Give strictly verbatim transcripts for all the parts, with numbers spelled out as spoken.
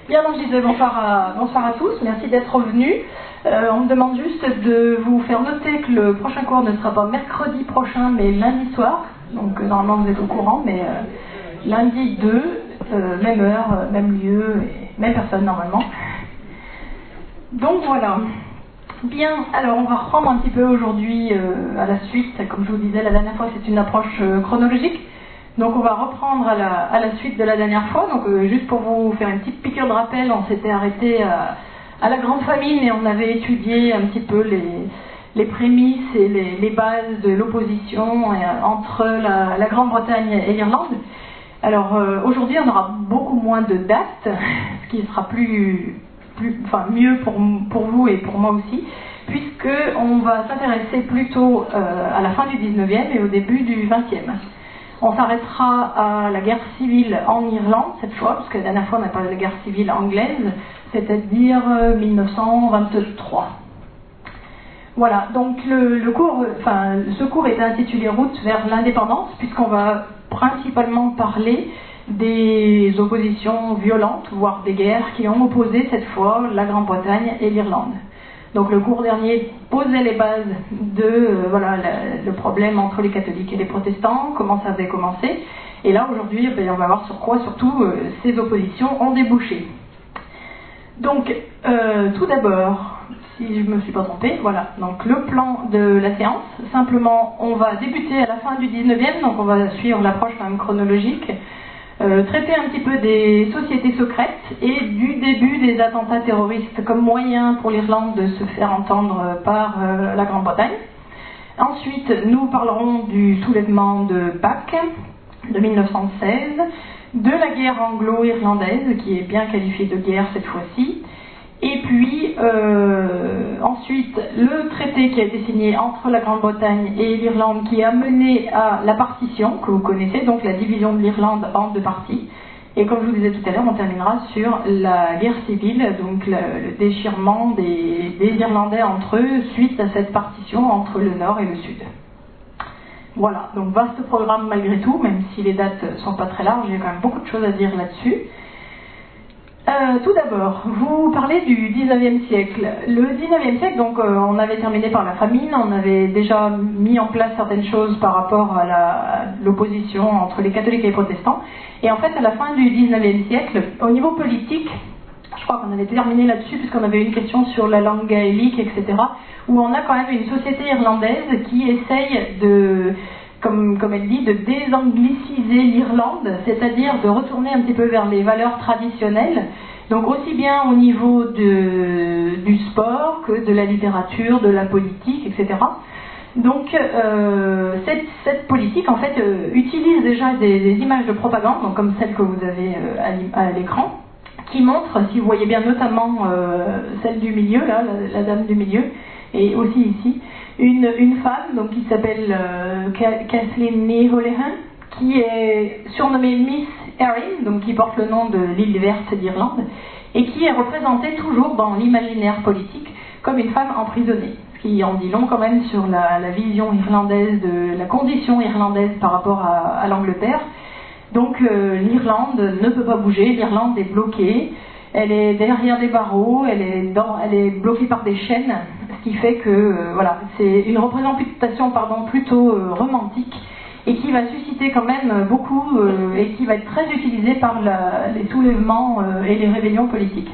Bien, donc je disais bonsoir à, bonsoir à tous, merci d'être venus. Euh, on me demande juste de vous faire noter que le prochain cours ne sera pas mercredi prochain, mais lundi soir. Donc euh, normalement vous êtes au courant, mais euh, lundi deux, euh, même heure, euh, même lieu, et même personne normalement. Donc voilà. Bien, alors on va reprendre un petit peu aujourd'hui euh, à la suite. Comme je vous disais la dernière fois, c'est une approche euh, chronologique. Donc on va reprendre à la, à la suite de la dernière fois. Donc euh, juste pour vous faire une petite piqûre de rappel, on s'était arrêté à, à la Grande Famine et on avait étudié un petit peu les, les prémices et les, les bases de l'opposition euh, entre la, la Grande-Bretagne et l'Irlande. Alors euh, aujourd'hui on aura beaucoup moins de dates, ce qui sera plus, plus enfin, mieux pour, pour vous et pour moi aussi, puisque on va s'intéresser plutôt euh, à la fin du dix-neuvième et au début du vingtième. On s'arrêtera à la guerre civile en Irlande cette fois, parce que la dernière fois on a parlé de la guerre civile anglaise, c'est-à-dire mille neuf cent vingt-trois. Voilà, donc le, le cours, enfin, ce cours est intitulé Route vers l'indépendance, puisqu'on va principalement parler des oppositions violentes, voire des guerres qui ont opposé cette fois la Grande-Bretagne et l'Irlande. Donc le cours dernier posait les bases de euh, voilà, le, le problème entre les catholiques et les protestants, comment ça avait commencé. Et là aujourd'hui, ben, on va voir sur quoi surtout euh, ces oppositions ont débouché. Donc euh, tout d'abord, si je ne me suis pas trompée, voilà, donc le plan de la séance. Simplement, on va débuter à la fin du dix-neuvième, donc on va suivre l'approche quand même chronologique. Euh, traiter un petit peu des sociétés secrètes et du début des attentats terroristes comme moyen pour l'Irlande de se faire entendre par euh, la Grande-Bretagne. Ensuite, nous parlerons du soulèvement de Pâques de mille neuf cent seize, de la guerre anglo-irlandaise qui est bien qualifiée de guerre cette fois-ci, et puis euh, ensuite le traité qui a été signé entre la Grande-Bretagne et l'Irlande qui a mené à la partition que vous connaissez, donc la division de l'Irlande en deux parties. Et comme je vous disais tout à l'heure, on terminera sur la guerre civile, donc le, le déchirement des, des Irlandais entre eux suite à cette partition entre le nord et le sud. Voilà, donc vaste programme malgré tout, même si les dates ne sont pas très larges, il y a quand même beaucoup de choses à dire là-dessus. Euh, tout d'abord, vous parlez du dix-neuvième siècle. Le dix-neuvième siècle, donc euh, on avait terminé par la famine, on avait déjà mis en place certaines choses par rapport à, la, à l'opposition entre les catholiques et les protestants. Et en fait, à la fin du dix-neuvième siècle, au niveau politique, je crois qu'on avait terminé là-dessus puisqu'on avait une question sur la langue gaélique, et cetera, où on a quand même une société irlandaise qui essaye de... Comme, comme elle dit, de désangliciser l'Irlande, c'est-à-dire de retourner un petit peu vers les valeurs traditionnelles, donc aussi bien au niveau de, du sport que de la littérature, de la politique, et cetera. Donc euh, cette, cette politique en fait euh, utilise déjà des, des images de propagande, donc comme celle que vous avez euh, à l'écran, qui montrent, si vous voyez bien notamment euh, celle du milieu, là, la, la dame du milieu, et aussi ici, Une, une femme donc, qui s'appelle euh, Kathleen Ní Holohan, qui est surnommée Miss Erin, donc qui porte le nom de l'île verte d'Irlande, et qui est représentée toujours dans l'imaginaire politique comme une femme emprisonnée. Ce qui en dit long quand même sur la, la vision irlandaise, de la condition irlandaise par rapport à, à l'Angleterre. Donc euh, l'Irlande ne peut pas bouger, l'Irlande est bloquée. Elle est derrière des barreaux, elle est, dans, elle est bloquée par des chaînes, ce qui fait que euh, voilà, c'est une représentation pardon, plutôt euh, romantique et qui va susciter quand même beaucoup euh, et qui va être très utilisée par la, les soulèvements euh, et les rébellions politiques.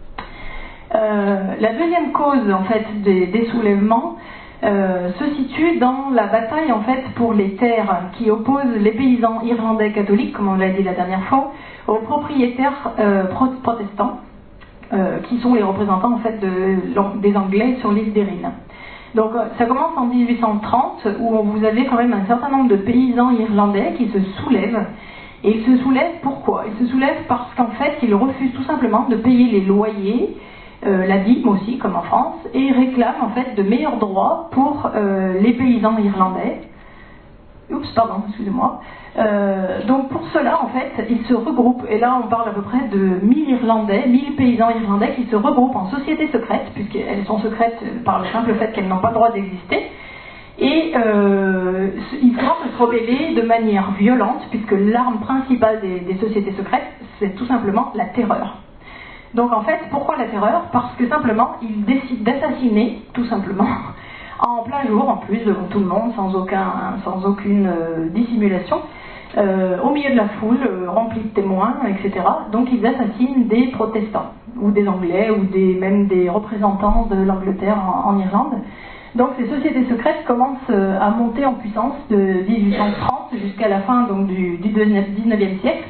Euh, la deuxième cause en fait des, des soulèvements euh, se situe dans la bataille en fait pour les terres qui opposent les paysans irlandais catholiques, comme on l'a dit la dernière fois, aux propriétaires euh, protestants, euh, qui sont les représentants en fait de, des Anglais sur l'île d'Erin. Donc ça commence en dix-huit cent trente, où vous avez quand même un certain nombre de paysans irlandais qui se soulèvent. Et ils se soulèvent pourquoi? Ils se soulèvent parce qu'en fait ils refusent tout simplement de payer les loyers, euh, la dîme aussi, comme en France, et ils réclament en fait de meilleurs droits pour euh, les paysans irlandais. Oups, pardon, excusez-moi. Euh, donc pour cela, en fait, ils se regroupent, et là on parle à peu près de mille Irlandais, mille paysans irlandais qui se regroupent en sociétés secrètes, puisqu'elles sont secrètes par le simple fait qu'elles n'ont pas le droit d'exister, et euh, ils vont se rebeller de manière violente, puisque l'arme principale des, des sociétés secrètes, c'est tout simplement la terreur. Donc en fait, pourquoi la terreur? Parce que simplement, ils décident d'assassiner, tout simplement, en plein jour, en plus, devant tout le monde, sans, aucun, sans aucune euh, dissimulation, euh, au milieu de la foule, euh, remplie de témoins, et cetera. Donc ils assassinent des protestants, ou des Anglais, ou des, même des représentants de l'Angleterre en, en Irlande. Donc ces sociétés secrètes commencent euh, à monter en puissance de dix-huit cent trente jusqu'à la fin donc, du, du dix-neuvième siècle.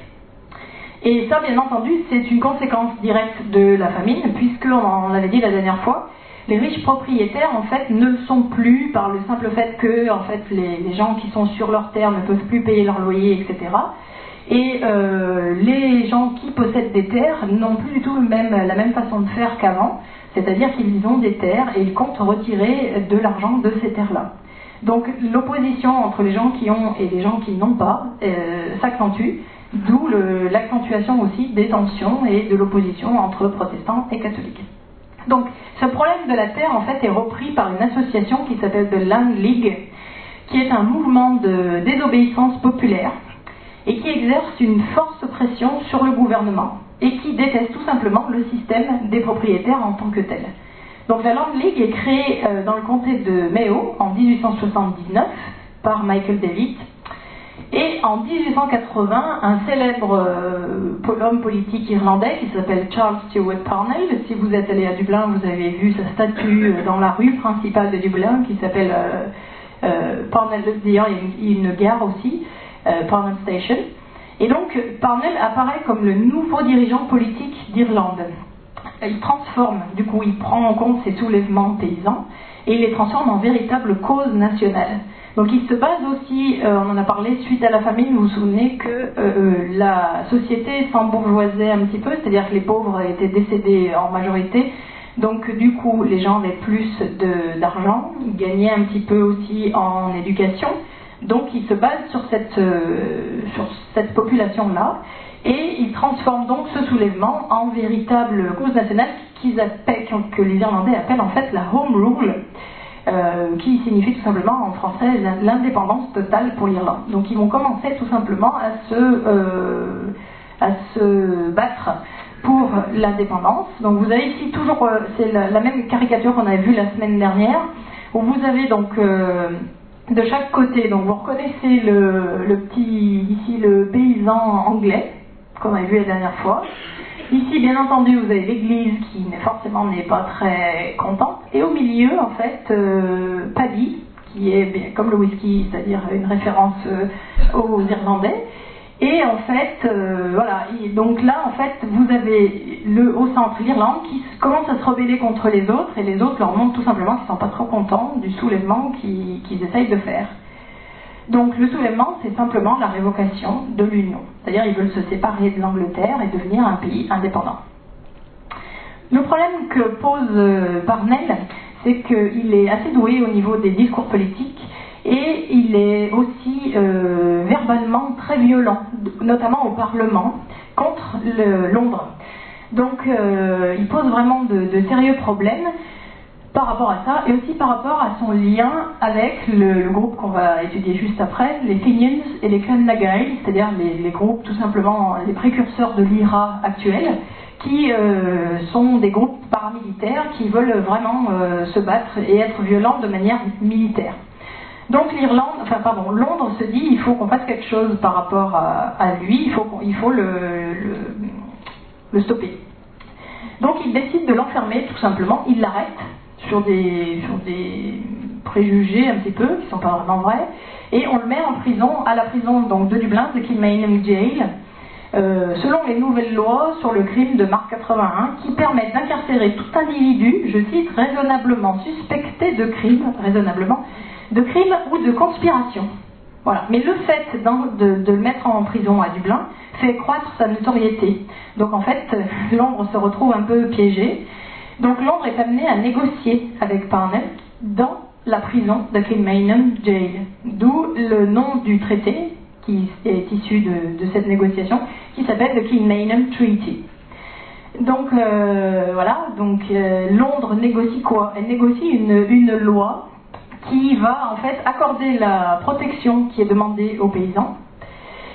Et ça, bien entendu, c'est une conséquence directe de la famine, puisque, on l'avait dit la dernière fois, les riches propriétaires, en fait, ne le sont plus par le simple fait que, en fait, les, les gens qui sont sur leur terre ne peuvent plus payer leur loyer, et cetera. Et euh, les gens qui possèdent des terres n'ont plus du tout même, la même façon de faire qu'avant, c'est-à-dire qu'ils ont des terres et ils comptent retirer de l'argent de ces terres-là. Donc l'opposition entre les gens qui ont et les gens qui n'ont pas euh, s'accentue, d'où le, l'accentuation aussi des tensions et de l'opposition entre protestants et catholiques. Donc ce problème de la terre en fait est repris par une association qui s'appelle The Land League, qui est un mouvement de désobéissance populaire et qui exerce une forte pression sur le gouvernement et qui déteste tout simplement le système des propriétaires en tant que tel. Donc la Land League est créée euh, dans le comté de Mayo en dix-huit cent soixante-dix-neuf par Michael Davitt. Et en dix-huit cent quatre-vingts, un célèbre euh, homme politique irlandais qui s'appelle Charles Stewart Parnell, si vous êtes allé à Dublin, vous avez vu sa statue dans la rue principale de Dublin qui s'appelle euh, euh, Parnell, d'ailleurs il y a une, une gare aussi, euh, Parnell Station. Et donc Parnell apparaît comme le nouveau dirigeant politique d'Irlande. Il transforme, du coup il prend en compte ces soulèvements paysans et il les transforme en véritable cause nationale. Donc il se base aussi, euh, on en a parlé suite à la famine, vous vous souvenez que euh, la société s'embourgeoisait un petit peu, c'est-à-dire que les pauvres étaient décédés en majorité, donc du coup les gens avaient plus de, d'argent, ils gagnaient un petit peu aussi en éducation, donc il se base sur cette, euh, sur cette population-là, et il transforme donc ce soulèvement en véritable cause nationale qu'ils appellent, que les Irlandais appellent en fait la Home Rule. Euh, qui signifie tout simplement en français l'indépendance totale pour l'Irlande. Donc ils vont commencer tout simplement à se, euh, à se battre pour l'indépendance. Donc vous avez ici toujours, euh, c'est la, la même caricature qu'on avait vue la semaine dernière, où vous avez donc euh, de chaque côté, donc vous reconnaissez le, le petit, ici le paysan anglais, qu'on avait vu la dernière fois. Ici, bien entendu, vous avez l'église qui forcément n'est pas très contente. Et au milieu, en fait, euh, Paddy, qui est bien, comme le whisky, c'est-à-dire une référence euh, aux Irlandais. Et en fait, euh, voilà. Et donc là, en fait, vous avez le, au centre l'Irlande qui commence à se rebeller contre les autres, et les autres leur montrent tout simplement qu'ils ne sont pas trop contents du soulèvement qu'ils, qu'ils essayent de faire. Donc le soulèvement, c'est simplement la révocation de l'Union. C'est-à-dire ils veulent se séparer de l'Angleterre et devenir un pays indépendant. Le problème que pose euh, Parnell, c'est qu'il est assez doué au niveau des discours politiques et il est aussi euh, verbalement très violent, notamment au Parlement, contre le, Londres. Donc euh, il pose vraiment de, de sérieux problèmes par rapport à ça, et aussi par rapport à son lien avec le, le groupe qu'on va étudier juste après, les Fenians et les Clan na Gael, c'est-à-dire les, les groupes tout simplement, les précurseurs de l'I R A actuel, qui euh, sont des groupes paramilitaires qui veulent vraiment euh, se battre et être violents de manière militaire. Donc l'Irlande, enfin pardon, Londres se dit il faut qu'on fasse quelque chose par rapport à, à lui, il faut, qu'on, il faut le, le, le stopper. Donc il décide de l'enfermer tout simplement, il l'arrête sur des, sur des préjugés un petit peu, qui ne sont pas vraiment vrais, et on le met en prison, à la prison donc, de Dublin, de Kilmainham Jail, euh, selon les nouvelles lois sur le crime de mars quatre-vingt-un, qui permettent d'incarcérer tout individu, je cite, raisonnablement suspecté de crime, raisonnablement, de crime ou de conspiration. Voilà. Mais le fait de, de le mettre en prison à Dublin fait croître sa notoriété. Donc en fait, Londres se retrouve un peu piégé. Donc Londres est amené à négocier avec Parnell dans la prison de Kilmainham Jail, d'où le nom du traité qui est issu de, de cette négociation, qui s'appelle le Kilmainham Treaty. Donc euh, voilà, donc euh, Londres négocie quoi? Elle négocie une, une loi qui va en fait accorder la protection qui est demandée aux paysans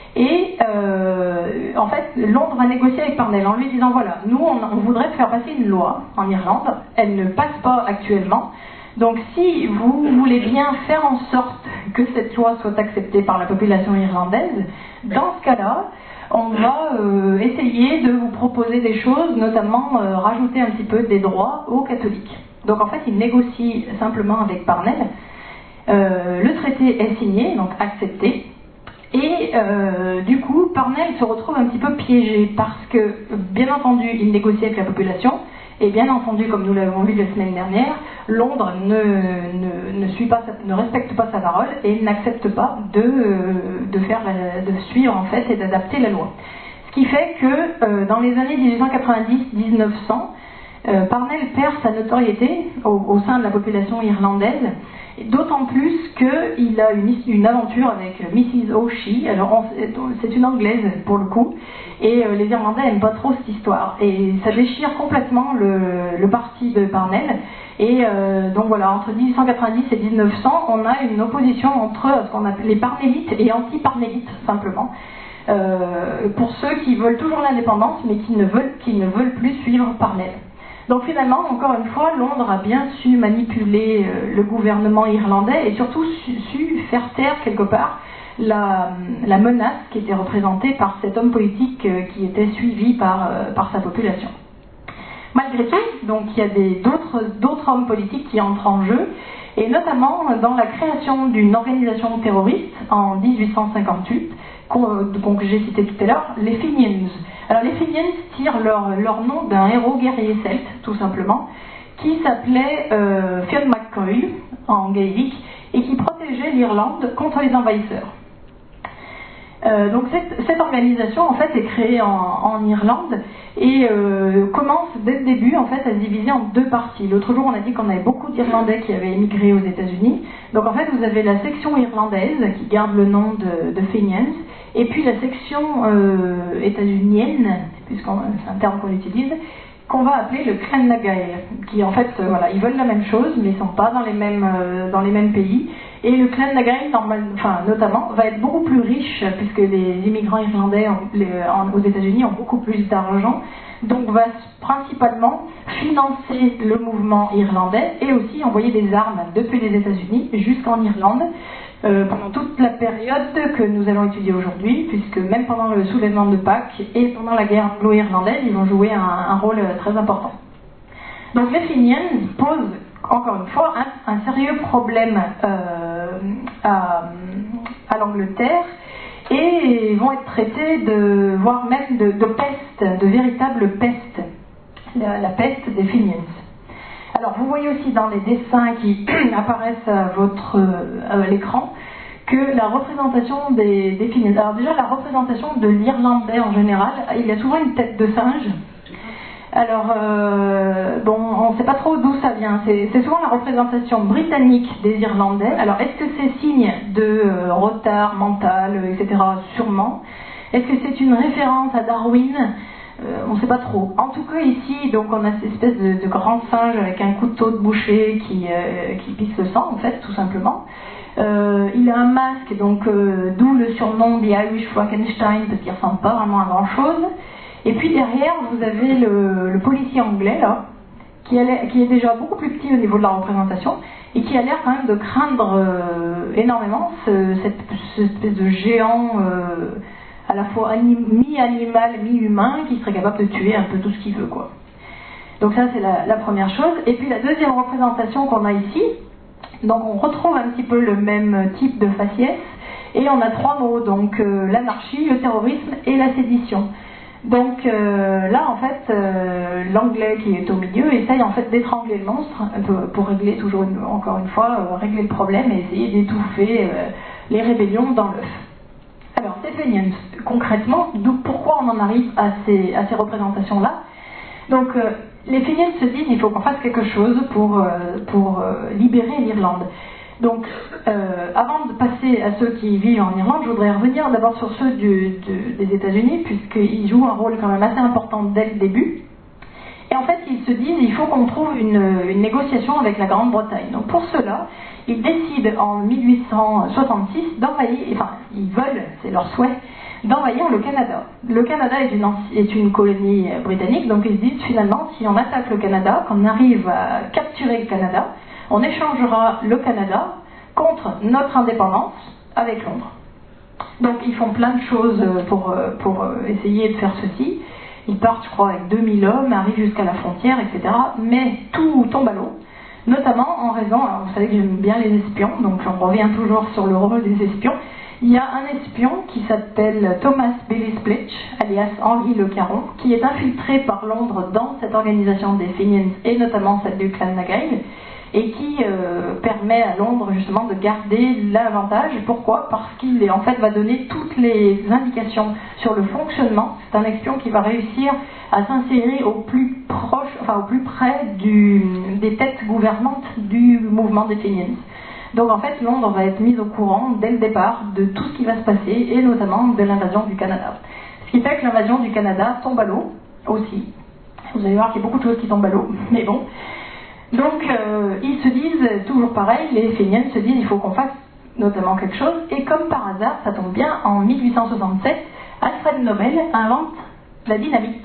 Et euh, en fait, Londres a négocié avec Parnell en lui disant voilà, nous on, on voudrait faire passer une loi en Irlande, elle ne passe pas actuellement, donc si vous voulez bien faire en sorte que cette loi soit acceptée par la population irlandaise, dans ce cas-là, on va euh, essayer de vous proposer des choses, notamment euh, rajouter un petit peu des droits aux catholiques. Donc en fait, il négocie simplement avec Parnell. Euh, le traité est signé, donc accepté. Et euh, du coup, Parnell se retrouve un petit peu piégé parce que, bien entendu, il négocie avec la population. Et bien entendu, comme nous l'avons vu la semaine dernière, Londres ne, ne, ne, suit pas, ne respecte pas sa parole et n'accepte pas de, de, faire la, de suivre en fait et d'adapter la loi. Ce qui fait que euh, dans les années mille huit cent quatre-vingt-dix à mille neuf cents, euh, Parnell perd sa notoriété au, au sein de la population irlandaise, d'autant plus qu'il a une, une aventure avec missus O'Shea. Alors c'est une anglaise pour le coup, et euh, les Irlandais n'aiment pas trop cette histoire, et ça déchire complètement le, le parti de Parnell. Et euh, donc voilà, entre mille huit cent quatre-vingt-dix et mille neuf cents, on a une opposition entre ce qu'on appelle les parnellites et anti-parnellites simplement, euh, pour ceux qui veulent toujours l'indépendance mais qui ne veulent, qui ne veulent plus suivre Parnell. Donc finalement, encore une fois, Londres a bien su manipuler euh, le gouvernement irlandais et surtout su, su faire taire quelque part la, la menace qui était représentée par cet homme politique euh, qui était suivi par, euh, par sa population. Malgré tout, donc il y a des, d'autres, d'autres hommes politiques qui entrent en jeu, et notamment dans la création d'une organisation terroriste en dix-huit cent cinquante-huit, qu'on, que j'ai cité tout à l'heure, les Fenians. Alors les Fenians tirent leur, leur nom d'un héros guerrier celte, tout simplement, qui s'appelait euh, Fionn McCoy en gaélique, et qui protégeait l'Irlande contre les envahisseurs. Euh, donc cette, cette organisation en fait est créée en, en Irlande et euh, commence dès le début en fait à se diviser en deux parties. L'autre jour on a dit qu'on avait beaucoup d'Irlandais qui avaient émigré aux États-Unis. Donc en fait vous avez la section irlandaise qui garde le nom de, de Fenians, et puis la section euh, états-unienne, puisque c'est un terme qu'on utilise, qu'on va appeler le Clan na Gael, qui en fait, euh, voilà, ils veulent la même chose, mais ils ne sont pas dans les mêmes, euh, dans les mêmes pays. Et le Clan na Gael, enfin, notamment, va être beaucoup plus riche, puisque les immigrants irlandais en, les, en, aux États-Unis ont beaucoup plus d'argent, donc va principalement financer le mouvement irlandais et aussi envoyer des armes depuis les États-Unis jusqu'en Irlande, Euh, pendant toute la période que nous allons étudier aujourd'hui, puisque même pendant le soulèvement de Pâques et pendant la guerre anglo-irlandaise, ils vont jouer un, un rôle très important. Donc les Fenians posent, encore une fois, un, un sérieux problème euh, à, à l'Angleterre, et vont être traités de, voire même de, de peste, de véritable peste, la, la peste des Fenians. Alors vous voyez aussi dans les dessins qui apparaissent à, votre, à l'écran que la représentation des, des Fenians, alors déjà la représentation de l'Irlandais en général, il y a souvent une tête de singe. Alors euh, bon, on ne sait pas trop d'où ça vient, c'est, c'est souvent la représentation britannique des Irlandais. Alors est-ce que c'est signe de euh, retard mental, et cetera, sûrement. Est-ce que c'est une référence à Darwin? Euh, on ne sait pas trop. En tout cas ici, donc on a cette espèce de, de grand singe avec un couteau de boucher qui, euh, qui pisse le sang en fait, tout simplement. Euh, il a un masque, donc euh, d'où le surnom des Irish Frankenstein, parce qu'il ne ressemble pas vraiment à grand chose. Et puis derrière, vous avez le, le policier anglais là, qui, a qui est déjà beaucoup plus petit au niveau de la représentation et qui a l'air quand même de craindre euh, énormément ce, cette, cette espèce de géant. Euh, à la fois anim, mi-animal, mi-humain, qui serait capable de tuer un peu tout ce qu'il veut, quoi. Donc ça, c'est la, la première chose. Et puis la deuxième représentation qu'on a ici, donc on retrouve un petit peu le même type de faciès, et on a trois mots, donc euh, l'anarchie, le terrorisme et la sédition. Donc euh, là, en fait, euh, l'anglais qui est au milieu essaye en fait d'étrangler le monstre, pour, pour régler, toujours une, encore une fois, euh, régler le problème et essayer d'étouffer euh, les rébellions dans l'œuf. Alors, ces Fenians, concrètement, d'où, pourquoi on en arrive à ces, à ces représentations-là? Donc, euh, les Fenians se disent qu'il faut qu'on fasse quelque chose pour, euh, pour euh, libérer l'Irlande. Donc, euh, avant de passer à ceux qui vivent en Irlande, je voudrais revenir d'abord sur ceux du, du, des États-Unis, puisqu'ils jouent un rôle quand même assez important dès le début. Et en fait, ils se disent qu'il faut qu'on trouve une, une négociation avec la Grande-Bretagne. Donc, pour cela, ils décident en mille huit cent soixante-six d'envahir, enfin ils veulent, c'est leur souhait, d'envahir le Canada. Le Canada est une, est une colonie britannique, donc ils se disent finalement, si on attaque le Canada, qu'on arrive à capturer le Canada, on échangera le Canada contre notre indépendance avec Londres. Donc ils font plein de choses pour, pour essayer de faire ceci. Ils partent, je crois, avec deux mille hommes, arrivent jusqu'à la frontière, et cetera. Mais tout tombe à l'eau, notamment en raison, alors vous savez que j'aime bien les espions, donc on revient toujours sur le rôle des espions. Il y a un espion qui s'appelle Thomas Billy-Splitch, alias Henri Le Caron, qui est infiltré par Londres dans cette organisation des Fenians et notamment celle du clan Nagai, et qui euh, permet à Londres justement de garder l'avantage. Pourquoi ? Parce qu'il en fait va donner toutes les indications sur le fonctionnement. C'est un espion qui va réussir à s'insérer au plus proche, enfin au plus près du, des têtes gouvernantes du mouvement des Fenians. Donc en fait, Londres va être mise au courant dès le départ de tout ce qui va se passer, et notamment de l'invasion du Canada. Ce qui fait que l'invasion du Canada tombe à l'eau aussi. Vous allez voir qu'il y a beaucoup de choses qui tombent à l'eau, mais bon. Donc euh, ils se disent, toujours pareil, les Fenians se disent il faut qu'on fasse notamment quelque chose, et comme par hasard, ça tombe bien, en mille huit cent soixante-sept, Alfred Nobel invente la dynamite.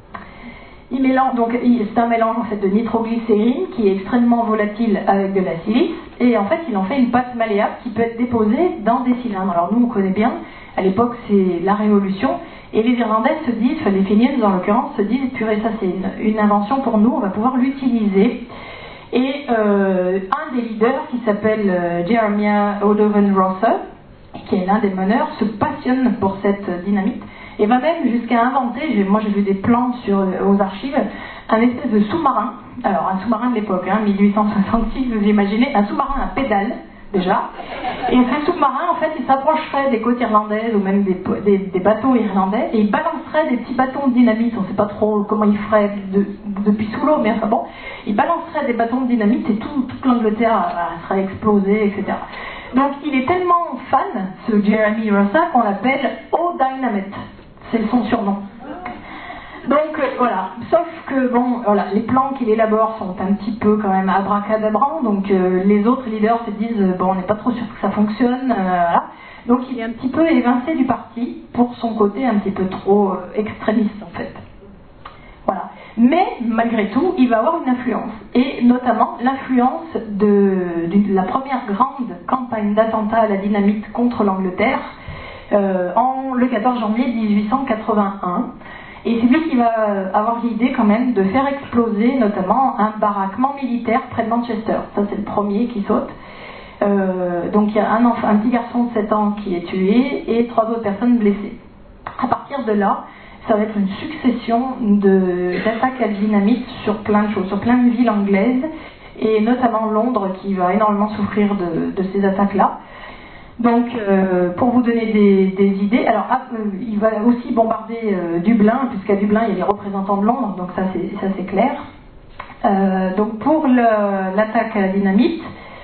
Il mélange, donc c'est un mélange en fait de nitroglycérine qui est extrêmement volatile avec de la silice, et en fait il en fait une pâte malléable qui peut être déposée dans des cylindres. Alors nous on connaît bien, à l'époque c'est la Révolution, et les Irlandais se disent, enfin les Fenians en l'occurrence, se disent purée, ça c'est une, une invention pour nous, on va pouvoir l'utiliser. Et euh, un des leaders qui s'appelle euh, Jeremiah O'Donovan Rosser, qui est l'un des meneurs, se passionne pour cette dynamite et va même jusqu'à inventer, moi j'ai vu des plans sur, aux archives, un espèce de sous-marin, alors un sous-marin de l'époque, hein, mille huit cent soixante-six, vous imaginez, un sous-marin à pédale déjà, et ce sous-marin en fait il s'approcherait des côtes irlandaises ou même des, des, des bateaux irlandais et il balancerait des petits bâtons de dynamite, on ne sait pas trop comment il ferait de, depuis sous l'eau, mais enfin bon, il balancerait des bâtons de dynamite et tout, toute l'Angleterre serait explosée, et cetera. Donc il est tellement fan, ce Jeremy Rosser, qu'on l'appelle O-Dynamite, c'est son surnom. Donc euh, voilà, sauf que bon, voilà, les plans qu'il élabore sont un petit peu quand même abracadabrants, donc euh, les autres leaders se disent euh, bon, on n'est pas trop sûr que ça fonctionne, euh, voilà. Donc il est un petit peu évincé du parti pour son côté un petit peu trop euh, extrémiste en fait. Voilà. Mais malgré tout, il va avoir une influence, et notamment l'influence de, de la première grande campagne d'attentat à la dynamite contre l'Angleterre euh, en le quatorze janvier dix-huit cent quatre-vingt-un. Et c'est lui qui va avoir l'idée quand même de faire exploser notamment un baraquement militaire près de Manchester. Ça c'est le premier qui saute. Euh, donc il y a un, enfant, un petit garçon de sept ans qui est tué et trois autres personnes blessées. À partir de là, ça va être une succession de, d'attaques à la dynamite sur plein de choses, sur plein de villes anglaises, et notamment Londres qui va énormément souffrir de, de ces attaques-là. Donc, euh, pour vous donner des, des idées, alors euh, il va aussi bombarder euh, Dublin, puisqu'à Dublin il y a les représentants de Londres, donc ça c'est, ça, c'est clair. Euh, donc pour le, l'attaque à la dynamite,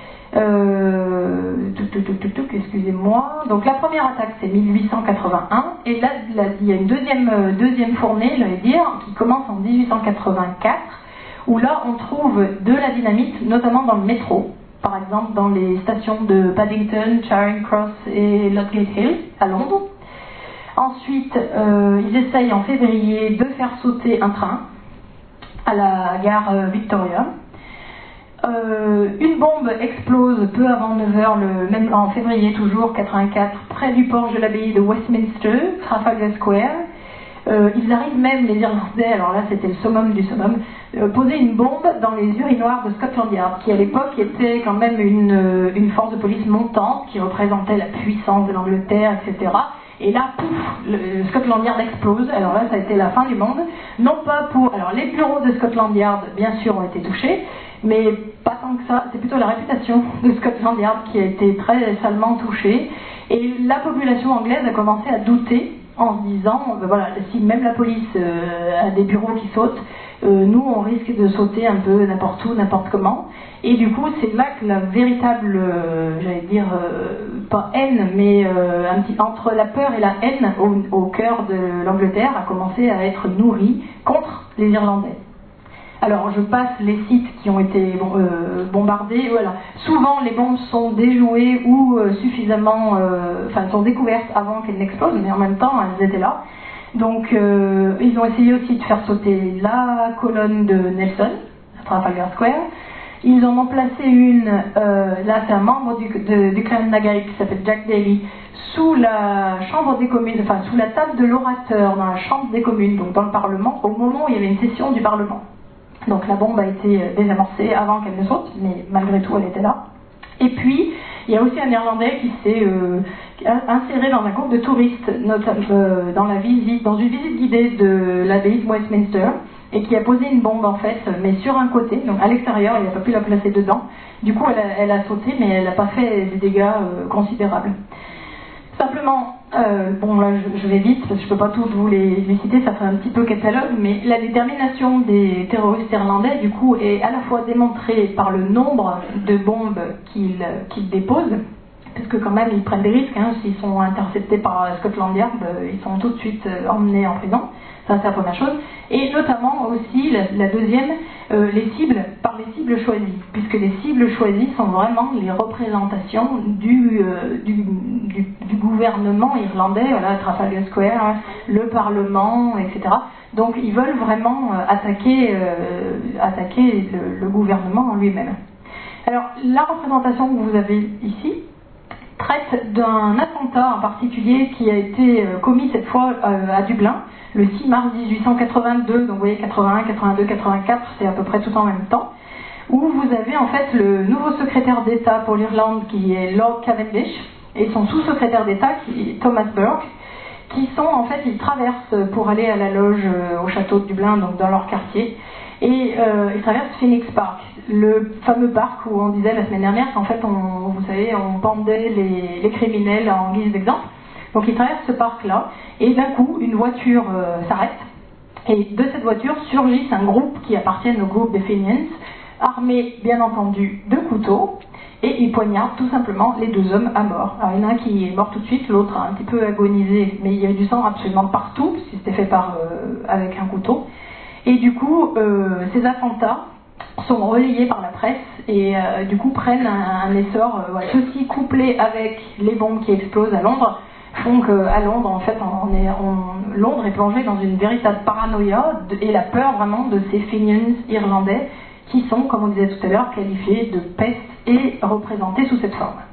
euh, tout, tout, tout, tout, tout, excusez-moi. Donc la première attaque c'est mille huit cent quatre-vingt-un, et là, là il y a une deuxième, euh, deuxième fournée, j'allais dire, qui commence en dix-huit cent quatre-vingt-quatre, où là on trouve de la dynamite, notamment dans le métro. Par exemple dans les stations de Paddington, Charing Cross et Ludgate Hill à Londres. Ensuite, euh, ils essayent en février de faire sauter un train à la gare euh, Victoria. Euh, une bombe explose peu avant neuf heures, le, même en février toujours, quatre-vingt-quatre, près du porche de l'abbaye de Westminster, Trafalgar Square. Euh, ils arrivent même, les Irlandais, alors là c'était le summum du summum, euh, poser une bombe dans les urinoirs de Scotland Yard, qui à l'époque était quand même une, une force de police montante, qui représentait la puissance de l'Angleterre, et cetera. Et là, pouf, le Scotland Yard explose. Alors là, ça a été la fin du monde. Non pas pour... Alors les bureaux de Scotland Yard, bien sûr, ont été touchés, mais pas tant que ça. C'est plutôt la réputation de Scotland Yard qui a été très salement touchée. Et la population anglaise a commencé à douter, en se disant, ben voilà, si même la police euh, a des bureaux qui sautent, euh, nous on risque de sauter un peu n'importe où, n'importe comment. Et du coup, c'est là que la véritable, euh, j'allais dire, euh, pas haine, mais euh, un petit, entre la peur et la haine au, au cœur de l'Angleterre a commencé à être nourrie contre les Irlandais. Alors je passe les sites qui ont été bon, euh, bombardés. Voilà. Souvent les bombes sont déjouées ou euh, suffisamment, euh, enfin sont découvertes avant qu'elles n'explosent, mais en même temps elles étaient là. Donc euh, ils ont essayé aussi de faire sauter la colonne de Nelson, à Trafalgar Square. Ils en ont placé une, euh, là c'est un membre du, de, du clan Nagai qui s'appelle Jack Daly, sous la chambre des communes, enfin sous la table de l'orateur dans la chambre des communes, donc dans le Parlement, au moment où il y avait une session du Parlement. Donc la bombe a été désamorcée avant qu'elle ne saute, mais malgré tout elle était là. Et puis, il y a aussi un Irlandais qui s'est euh, inséré dans un groupe de touristes, notamment euh, dans, la visite, dans une visite guidée de l'abbaye de Westminster, et qui a posé une bombe en fait, mais sur un côté, donc à l'extérieur, il n'a pas pu la placer dedans. Du coup, elle a, elle a sauté, mais elle n'a pas fait des dégâts euh, considérables. Simplement, euh, bon là je, je vais vite parce que je ne peux pas tous vous les, les citer, ça fait un petit peu catalogue, mais la détermination des terroristes irlandais du coup est à la fois démontrée par le nombre de bombes qu'ils qu'ils déposent, parce que quand même ils prennent des risques, hein, s'ils sont interceptés par Scotland Yard, euh, ils sont tout de suite euh, emmenés en prison. Ça, c'est la première chose. Et notamment aussi, la, la deuxième, euh, les cibles, par les cibles choisies. Puisque les cibles choisies sont vraiment les représentations du, euh, du, du, du gouvernement irlandais, voilà, Trafalgar Square, le Parlement, et cetera. Donc, ils veulent vraiment euh, attaquer, euh, attaquer le, le gouvernement en lui-même. Alors, la représentation que vous avez ici traite d'un attentat en particulier qui a été euh, commis cette fois euh, à Dublin, le six mars mille huit cent quatre-vingt-deux, donc vous voyez quatre-vingt-un, quatre-vingt-deux, quatre-vingt-quatre, c'est à peu près tout en même temps, où vous avez en fait le nouveau secrétaire d'État pour l'Irlande qui est Lord Cavendish, et son sous-secrétaire d'État qui est Thomas Burke, qui sont en fait, ils traversent pour aller à la loge euh, au château de Dublin, donc dans leur quartier, et euh, ils traversent Phoenix Park, le fameux parc où on disait la semaine dernière qu'en fait, on, vous savez, on pendait les, les criminels en guise d'exemple. Donc ils traversent ce parc-là, et d'un coup, une voiture euh, s'arrête, et de cette voiture surgissent un groupe qui appartient au groupe des Fenians, armés bien entendu de couteaux, et ils poignardent tout simplement les deux hommes à mort. Alors il y en a un qui est mort tout de suite, l'autre a un petit peu agonisé, mais il y avait du sang absolument partout, parce que c'était fait par, euh, avec un couteau. Et du coup, euh, ces attentats sont relayés par la presse et euh, du coup prennent un, un essor. Euh, ouais. Ceci couplé avec les bombes qui explosent à Londres font qu'à Londres, en fait, on est, on, Londres est plongé dans une véritable paranoïa de, et la peur vraiment de ces Fenians irlandais qui sont, comme on disait tout à l'heure, qualifiés de peste et représentés sous cette forme.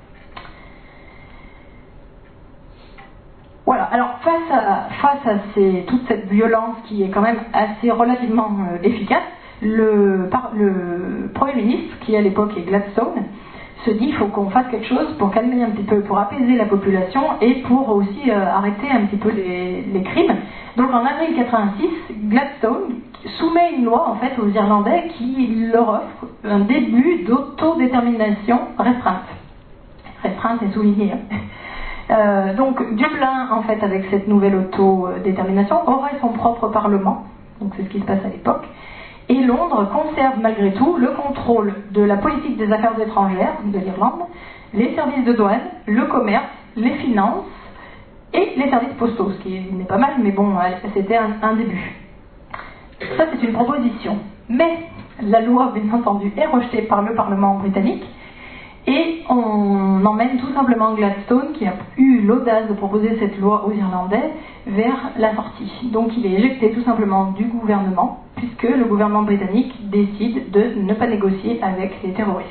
Voilà, alors face à, face à ces, toute cette violence qui est quand même assez relativement euh, efficace, le, par, le Premier ministre, qui à l'époque est Gladstone, se dit qu'il faut qu'on fasse quelque chose pour calmer un petit peu, pour apaiser la population et pour aussi euh, arrêter un petit peu les, les crimes. Donc en avril mille neuf cent quatre-vingt-six, Gladstone soumet une loi en fait aux Irlandais qui leur offre un début d'autodétermination restreinte. Restreinte est souligné. Hein. Euh, donc Dublin, en fait, avec cette nouvelle autodétermination, aurait son propre parlement, donc c'est ce qui se passe à l'époque, et Londres conserve malgré tout le contrôle de la politique des affaires étrangères de l'Irlande, les services de douane, le commerce, les finances et les services postaux, ce qui n'est pas mal, mais bon, c'était un, un début. Ça, c'est une proposition. Mais la loi, bien entendu, est rejetée par le Parlement britannique. Et on emmène tout simplement Gladstone, qui a eu l'audace de proposer cette loi aux Irlandais, vers la sortie. Donc il est éjecté tout simplement du gouvernement, puisque le gouvernement britannique décide de ne pas négocier avec les terroristes.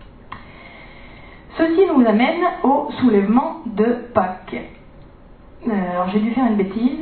Ceci nous amène au soulèvement de Pâques. Alors j'ai dû faire une bêtise.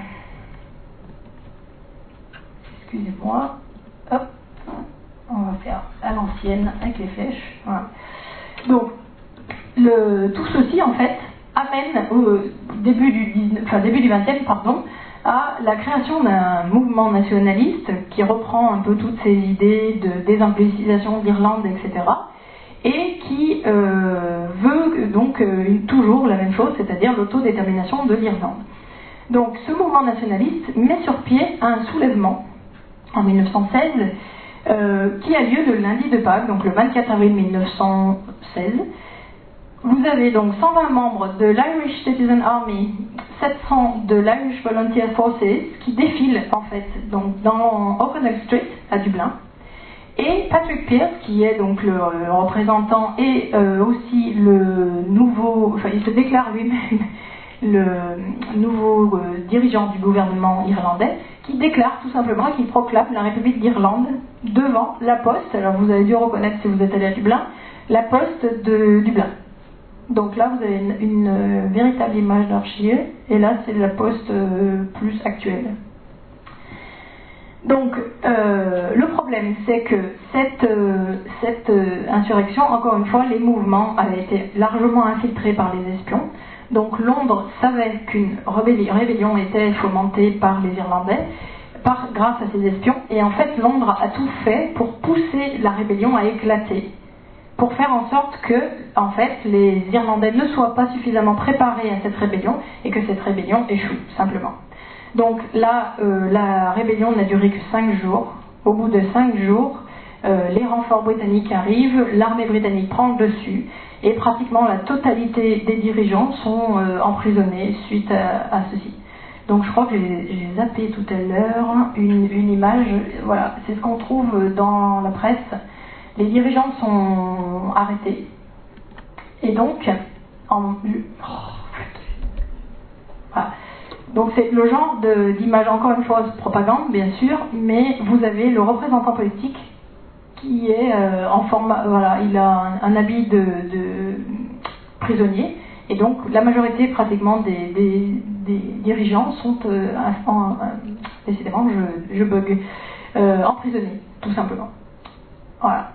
Excusez-moi. Hop. On va faire à l'ancienne avec les flèches. Voilà. Donc, le, tout ceci, en fait, amène au début du, dix-neuvième, enfin, début du vingtième, pardon, à la création d'un mouvement nationaliste qui reprend un peu toutes ces idées de désimpérialisation d'Irlande, et cetera, et qui euh, veut donc euh, toujours la même chose, c'est-à-dire l'autodétermination de l'Irlande. Donc, ce mouvement nationaliste met sur pied un soulèvement en mille neuf cent seize, Euh, qui a lieu le lundi de Pâques, donc le vingt-quatre avril mille neuf cent seize, vous avez donc cent vingt membres de l'Irish Citizen Army, sept cents de l'Irish Volunteer Forces qui défilent en fait donc dans O'Connell Street à Dublin. Et Patrick Pearse, qui est donc le, le représentant et euh, aussi le nouveau, enfin il se déclare lui-même le nouveau euh, dirigeant du gouvernement irlandais, qui déclare tout simplement qu'il proclame la République d'Irlande devant la poste, alors vous avez dû reconnaître si vous êtes allé à Dublin, la poste de Dublin. Donc là vous avez une, une euh, véritable image d'archive, et là c'est la poste euh, plus actuelle. Donc, euh, le problème, c'est que cette, euh, cette euh, insurrection, encore une fois, les mouvements avaient été largement infiltrés par les espions. Donc, Londres savait qu'une rébellion, rébellion était fomentée par les Irlandais, par, grâce à ces espions. Et en fait, Londres a tout fait pour pousser la rébellion à éclater, pour faire en sorte que, en fait, les Irlandais ne soient pas suffisamment préparés à cette rébellion et que cette rébellion échoue, simplement. Donc là, euh, la rébellion n'a duré que cinq jours. Au bout de cinq jours, euh, les renforts britanniques arrivent, l'armée britannique prend le dessus, et pratiquement la totalité des dirigeants sont euh, emprisonnés suite à, à ceci. Donc je crois que j'ai, j'ai zappé tout à l'heure une, une image, voilà, c'est ce qu'on trouve dans la presse. Les dirigeants sont arrêtés, et donc, en... Oh, voilà. Donc c'est le genre de, d'image, encore une fois, propagande, bien sûr, mais vous avez le représentant politique qui est euh, en format, voilà, il a un, un habit de, de prisonnier, et donc la majorité pratiquement des, des, des dirigeants sont, euh, en, en, décidément, je, je bug, euh, emprisonnés, tout simplement. Voilà.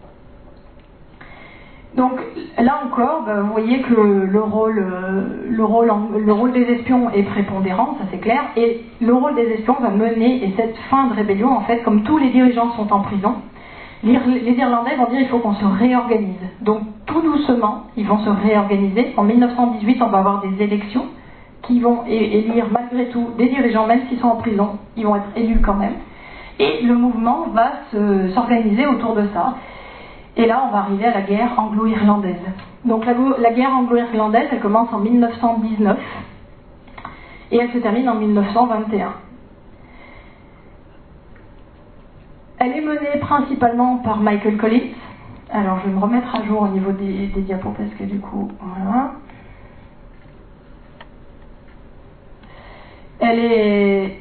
Donc là encore, ben, vous voyez que le, le, rôle, le, rôle, le rôle des espions est prépondérant, ça c'est clair, et le rôle des espions va mener, et cette fin de rébellion, en fait, comme tous les dirigeants sont en prison, les Irlandais vont dire il faut qu'on se réorganise. Donc tout doucement, ils vont se réorganiser. En mille neuf cent dix-huit, on va avoir des élections qui vont élire malgré tout des dirigeants, même s'ils sont en prison, ils vont être élus quand même. Et le mouvement va se, s'organiser autour de ça. Et là, on va arriver à la guerre anglo-irlandaise. Donc la, la guerre anglo-irlandaise, elle commence en mille neuf cent dix-neuf et elle se termine en mille neuf cent vingt et un. Elle est menée principalement par Michael Collins. Alors je vais me remettre à jour au niveau des, des diapos parce que du coup, voilà. Elle est...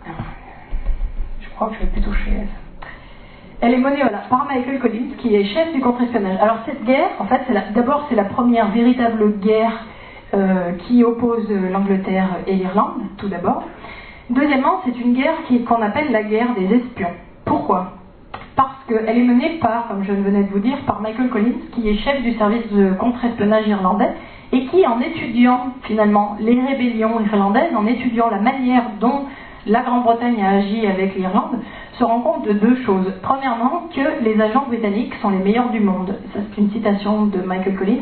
Je crois que je vais plutôt chez elle. Elle est menée voilà, par Michael Collins, qui est chef du contre-espionnage. Alors cette guerre, en fait, c'est la, d'abord c'est la première véritable guerre euh, qui oppose l'Angleterre et l'Irlande, tout d'abord. Deuxièmement, c'est une guerre qui, qu'on appelle la guerre des espions. Pourquoi ? Parce qu'elle est menée par, comme je venais de vous dire, par Michael Collins, qui est chef du service de contre-espionnage irlandais, et qui, en étudiant finalement les rébellions irlandaises, en étudiant la manière dont la Grande-Bretagne a agi avec l'Irlande, se rend compte de deux choses. Premièrement, que les agents britanniques sont les meilleurs du monde. Ça, c'est une citation de Michael Collins.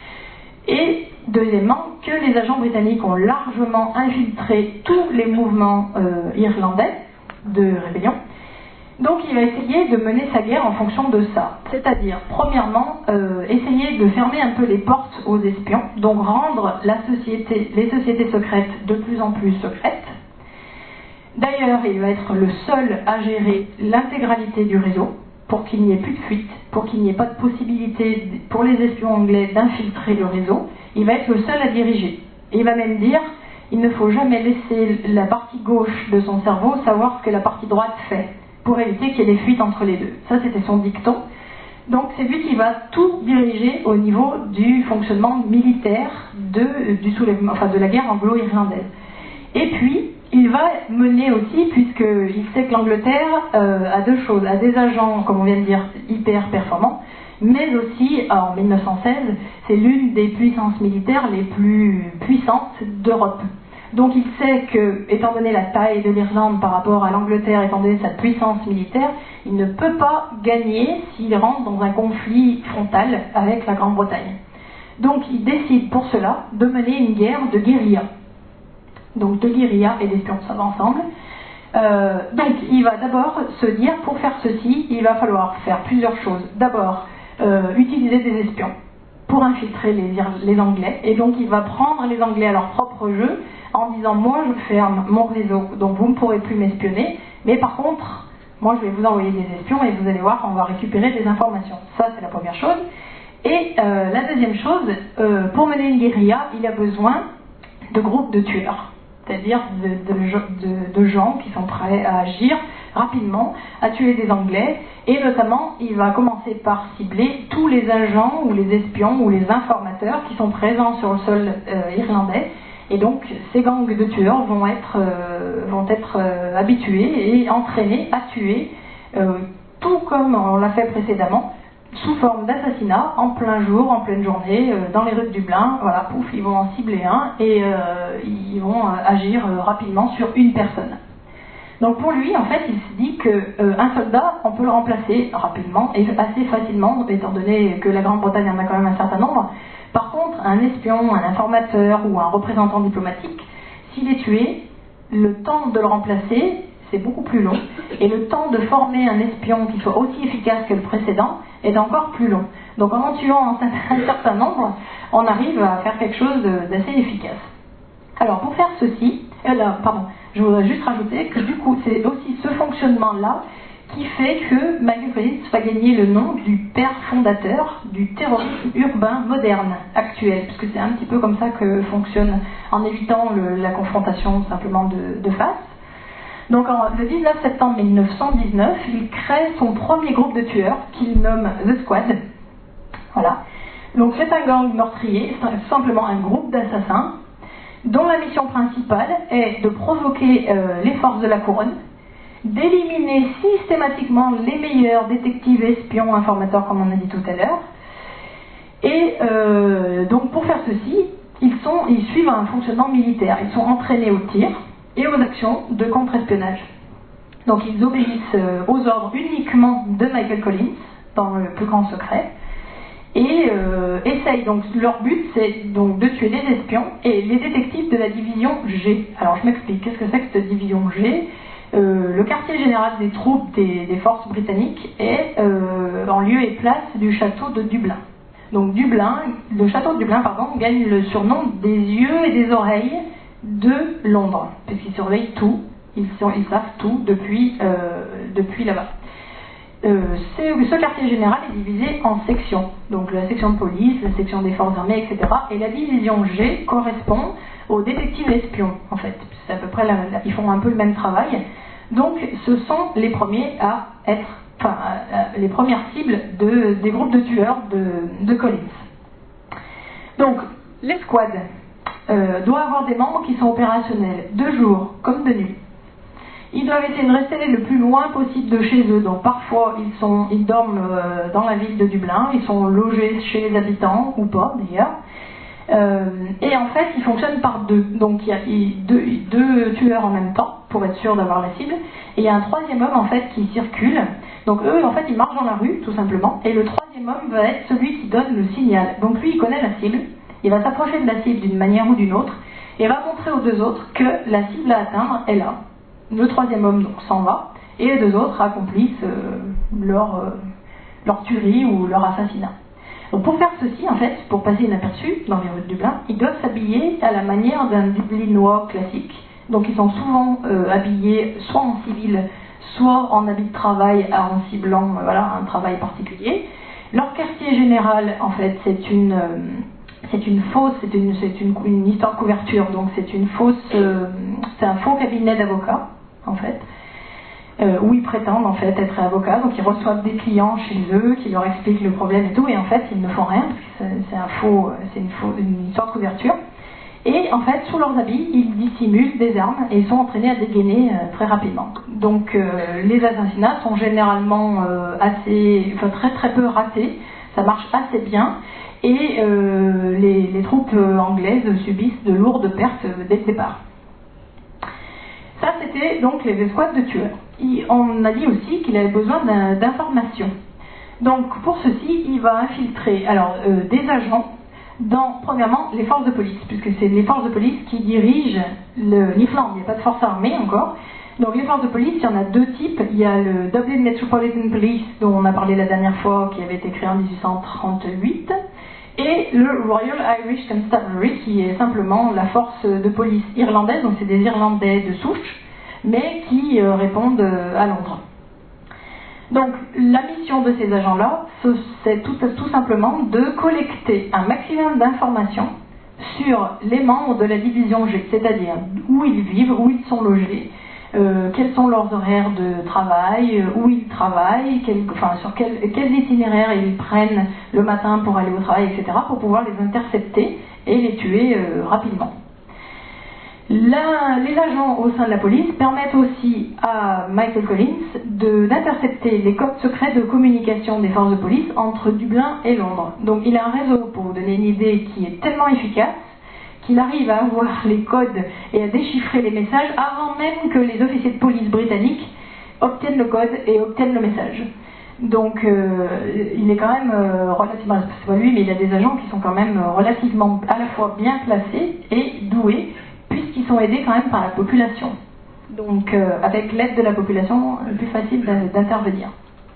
Et deuxièmement, que les agents britanniques ont largement infiltré tous les mouvements euh, irlandais de rébellion. Donc il va essayer de mener sa guerre en fonction de ça. C'est-à-dire, premièrement, euh, essayer de fermer un peu les portes aux espions, donc rendre la société, les sociétés secrètes de plus en plus secrètes. D'ailleurs, il va être le seul à gérer l'intégralité du réseau pour qu'il n'y ait plus de fuite, pour qu'il n'y ait pas de possibilité pour les espions anglais d'infiltrer le réseau. Il va être le seul à diriger. Et il va même dire, il ne faut jamais laisser la partie gauche de son cerveau savoir ce que la partie droite fait, pour éviter qu'il y ait des fuites entre les deux. Ça, c'était son dicton. Donc c'est lui qui va tout diriger au niveau du fonctionnement militaire de, du soulèvement, enfin, de la guerre anglo-irlandaise. Et puis, il va mener aussi, puisqu'il sait que l'Angleterre euh, a deux choses, a des agents, comme on vient de dire, hyper performants, mais aussi, en mille neuf cent seize, c'est l'une des puissances militaires les plus puissantes d'Europe. Donc il sait que, étant donné la taille de l'Irlande par rapport à l'Angleterre, étant donné sa puissance militaire, il ne peut pas gagner s'il rentre dans un conflit frontal avec la Grande-Bretagne. Donc il décide pour cela de mener une guerre de guérilla. Donc de guérilla et d'espions, ça va ensemble. Euh, donc il va d'abord se dire, pour faire ceci, il va falloir faire plusieurs choses. D'abord, euh, utiliser des espions. pour infiltrer les, les Anglais. Et donc il va prendre les Anglais à leur propre jeu en disant moi je ferme mon réseau, donc vous ne pourrez plus m'espionner, mais par contre moi je vais vous envoyer des espions et vous allez voir on va récupérer des informations. Ça c'est la première chose. Et euh, la deuxième chose, euh, pour mener une guérilla, il a besoin de groupes de tueurs, c'est-à-dire de, de, de, de gens qui sont prêts à agir rapidement, à tuer des Anglais, et notamment il va commencer par cibler tous les agents ou les espions ou les informateurs qui sont présents sur le sol euh, irlandais, et donc ces gangs de tueurs vont être, euh, vont être euh, habitués et entraînés à tuer, euh, tout comme on l'a fait précédemment, sous forme d'assassinat, en plein jour, en pleine journée, euh, dans les rues de Dublin. Voilà, pouf, ils vont en cibler un et euh, ils vont euh, agir euh, rapidement sur une personne. Donc pour lui, en fait, il se dit qu'un euh, soldat, on peut le remplacer rapidement et assez facilement, étant donné que la Grande-Bretagne en a quand même un certain nombre. Par contre, un espion, un informateur ou un représentant diplomatique, s'il est tué, le temps de le remplacer, c'est beaucoup plus long. Et le temps de former un espion qui soit aussi efficace que le précédent est encore plus long. Donc en en tuant un certain nombre, on arrive à faire quelque chose d'assez efficace. Alors pour faire ceci, euh, là, pardon, je voudrais juste rajouter que du coup c'est aussi ce fonctionnement-là qui fait que Michael Collins va gagner le nom du père fondateur du terrorisme urbain moderne actuel, puisque c'est un petit peu comme ça que fonctionne, en évitant le, la confrontation simplement de, de face. Donc en, le dix-neuf septembre mille neuf cent dix-neuf, il crée son premier groupe de tueurs qu'il nomme The Squad. Voilà. Donc c'est un gang meurtrier, c'est simplement un groupe d'assassins dont la mission principale est de provoquer euh, les forces de la couronne, d'éliminer systématiquement les meilleurs détectives, espions, informateurs, comme on a dit tout à l'heure. Et euh, donc pour faire ceci, ils, sont, ils suivent un fonctionnement militaire. Ils sont entraînés au tir et aux actions de contre-espionnage. Donc ils obéissent euh, aux ordres uniquement de Michael Collins, dans le plus grand secret, et euh, essayent, donc leur but c'est donc de tuer les espions et les détectives de la division G. Alors je m'explique, qu'est-ce que c'est que cette division G ? Euh, le quartier général des troupes des, des forces britanniques est euh, en lieu et place du château de Dublin. Donc Dublin, le château de Dublin pardon, gagne le surnom des yeux et des oreilles de Londres, puisqu'ils surveillent tout, ils, sont, ils savent tout depuis, euh, depuis là-bas. Euh, ce quartier général est divisé en sections, donc la section de police, la section des forces armées, et cetera. Et la division G correspond aux détectives espions, en fait. C'est à peu près la, la, ils font un peu le même travail. Donc, ce sont les premiers à être, enfin, à, à, les premières cibles de, des groupes de tueurs de, de Collins. Donc, les squads euh, doivent avoir des membres qui sont opérationnels de jour comme de nuit. Ils doivent essayer de rester le plus loin possible de chez eux. Donc parfois ils, sont, ils dorment euh, dans la ville de Dublin, ils sont logés chez les habitants, ou pas d'ailleurs. Euh, et en fait ils fonctionnent par deux. Donc il y a deux, deux tueurs en même temps pour être sûr d'avoir la cible. Et il y a un troisième homme en fait qui circule. Donc eux en fait ils marchent dans la rue tout simplement. Et le troisième homme va être celui qui donne le signal. Donc lui il connaît la cible, il va s'approcher de la cible d'une manière ou d'une autre et va montrer aux deux autres que la cible à atteindre est là. Le troisième homme donc s'en va et les deux autres accomplissent euh, leur, euh, leur tuerie ou leur assassinat. Donc pour faire ceci, en fait, pour passer inaperçu dans les rues de Dublin, ils doivent s'habiller à la manière d'un Dublinois classique. Donc ils sont souvent euh, habillés soit en civil, soit en habit de travail en ciblant euh, voilà, un travail particulier. Leur quartier général, en fait, c'est une... Euh, C'est une fausse, c'est une, c'est une, une histoire de couverture, donc c'est une fausse, euh, c'est un faux cabinet d'avocats, en fait, euh, où ils prétendent en fait être avocats, donc ils reçoivent des clients chez eux, qui leur expliquent le problème et tout, et en fait ils ne font rien, parce que c'est, c'est un faux, c'est une, faux, une histoire de couverture. Et en fait, sous leurs habits, ils dissimulent des armes et ils sont entraînés à dégainer euh, très rapidement. Donc euh, les assassinats sont généralement euh, assez, enfin très très peu ratés, ça marche assez bien. Et euh, les, les troupes anglaises subissent de lourdes pertes dès le départ. Ça, c'était donc les escouades de tueurs. Et on a dit aussi qu'il avait besoin d'un, d'informations. Donc, pour ceci, il va infiltrer alors, euh, des agents dans, premièrement, les forces de police, puisque c'est les forces de police qui dirigent le, l'Irlande. Il n'y a pas de force armée encore. Donc, les forces de police, il y en a deux types. Il y a le Dublin Metropolitan Police, dont on a parlé la dernière fois, qui avait été créé en dix-huit cent trente-huit. et le Royal Irish Constabulary, qui est simplement la force de police irlandaise, donc c'est des Irlandais de souche, mais qui euh, répondent euh, à Londres. Donc la mission de ces agents-là, c'est tout, tout simplement de collecter un maximum d'informations sur les membres de la division G, c'est-à-dire où ils vivent, où ils sont logés, euh, quels sont leurs horaires de travail, euh, où ils travaillent, quel, enfin, sur quel, quels itinéraires ils prennent le matin pour aller au travail, et cetera, pour pouvoir les intercepter et les tuer euh, rapidement. La, les agents au sein de la police permettent aussi à Michael Collins de, d'intercepter les codes secrets de communication des forces de police entre Dublin et Londres. Donc il a un réseau, pour vous donner une idée, qui est tellement efficace qu'il arrive à avoir les codes et à déchiffrer les messages avant même que les officiers de police britanniques obtiennent le code et obtiennent le message. Donc euh, il est quand même euh, relativement, c'est pas lui, mais il a des agents qui sont quand même relativement à la fois bien placés et doués, puisqu'ils sont aidés quand même par la population. Donc euh, avec l'aide de la population, c'est plus facile d'intervenir.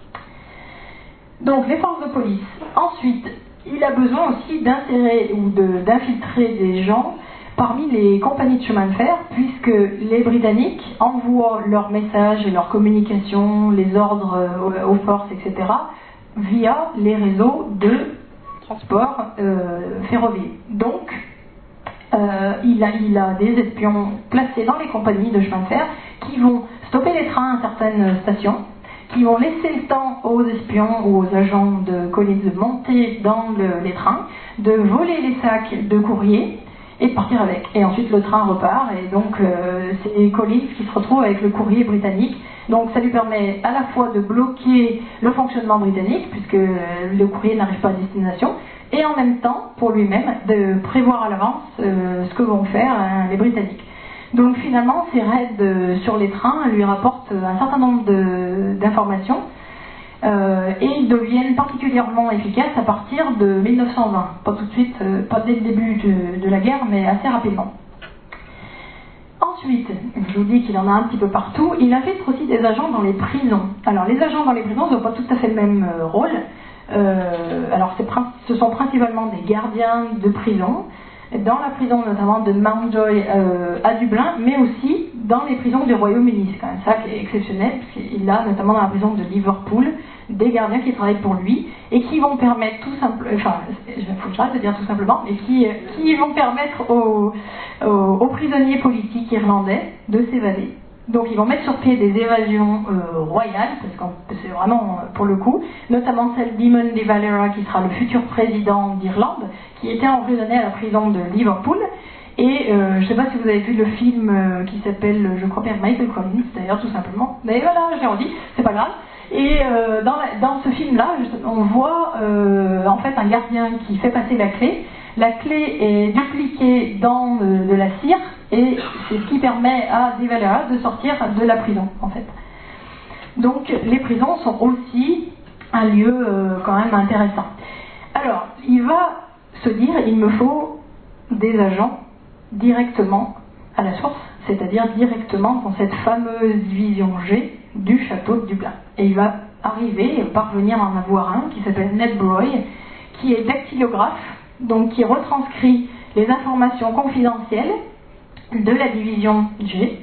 Donc les forces de police. Ensuite, il a besoin aussi d'insérer ou de, d'infiltrer des gens parmi les compagnies de chemin de fer, puisque les Britanniques envoient leurs messages et leurs communications, les ordres aux, aux forces, et cetera, via les réseaux de transport euh, ferroviaire. Donc, Euh, il, a, il a des espions placés dans les compagnies de chemin de fer qui vont stopper les trains à certaines stations, qui vont laisser le temps aux espions ou aux agents de Collins de monter dans le, les trains, de voler les sacs de courrier et de partir avec. Et ensuite le train repart et donc euh, c'est Collins qui se retrouve avec le courrier britannique. Donc ça lui permet à la fois de bloquer le fonctionnement britannique puisque le courrier n'arrive pas à destination, et en même temps, pour lui-même, de prévoir à l'avance euh, ce que vont faire hein, les Britanniques. Donc finalement, ces raids euh, sur les trains lui rapportent un certain nombre de, d'informations euh, et ils deviennent particulièrement efficaces à partir de mille neuf cent vingt. Pas tout de suite, euh, pas dès le début de, de la guerre, mais assez rapidement. Ensuite, je vous dis qu'il en a un petit peu partout, il infiltre aussi des agents dans les prisons. Alors les agents dans les prisons n'ont pas tout à fait le même euh, rôle. Euh, alors c'est, ce sont principalement des gardiens de prison, dans la prison notamment de Mountjoy euh, à Dublin, mais aussi dans les prisons du Royaume-Uni. C'est quand même ça qui est exceptionnel, parce qu'il a notamment dans la prison de Liverpool des gardiens qui travaillent pour lui et qui vont permettre tout simplement, enfin, il faut que j'arrête de dire tout simplement, mais qui, qui vont permettre aux, aux, aux prisonniers politiques irlandais de s'évader. Donc ils vont mettre sur pied des évasions euh, royales, parce que c'est vraiment pour le coup, notamment celle d'Eamon de Valera qui sera le futur président d'Irlande, qui était emprisonné à la prison de Liverpool. Et euh, je ne sais pas si vous avez vu le film euh, qui s'appelle, je crois bien Michael Collins d'ailleurs tout simplement, mais voilà, je l'ai redit, c'est pas grave. Et euh, dans, la, dans ce film-là, on voit euh, en fait un gardien qui fait passer la clé. La clé est dupliquée dans euh, de la cire et c'est ce qui permet à De Valera de sortir de la prison en fait. Donc les prisons sont aussi un lieu euh, quand même intéressant. Alors il va se dire il me faut des agents directement à la source, c'est-à-dire directement dans cette fameuse division G du château de Dublin. Et il va arriver et parvenir à en avoir un qui s'appelle Ned Broy, qui est dactylographe, donc qui retranscrit les informations confidentielles de la division G.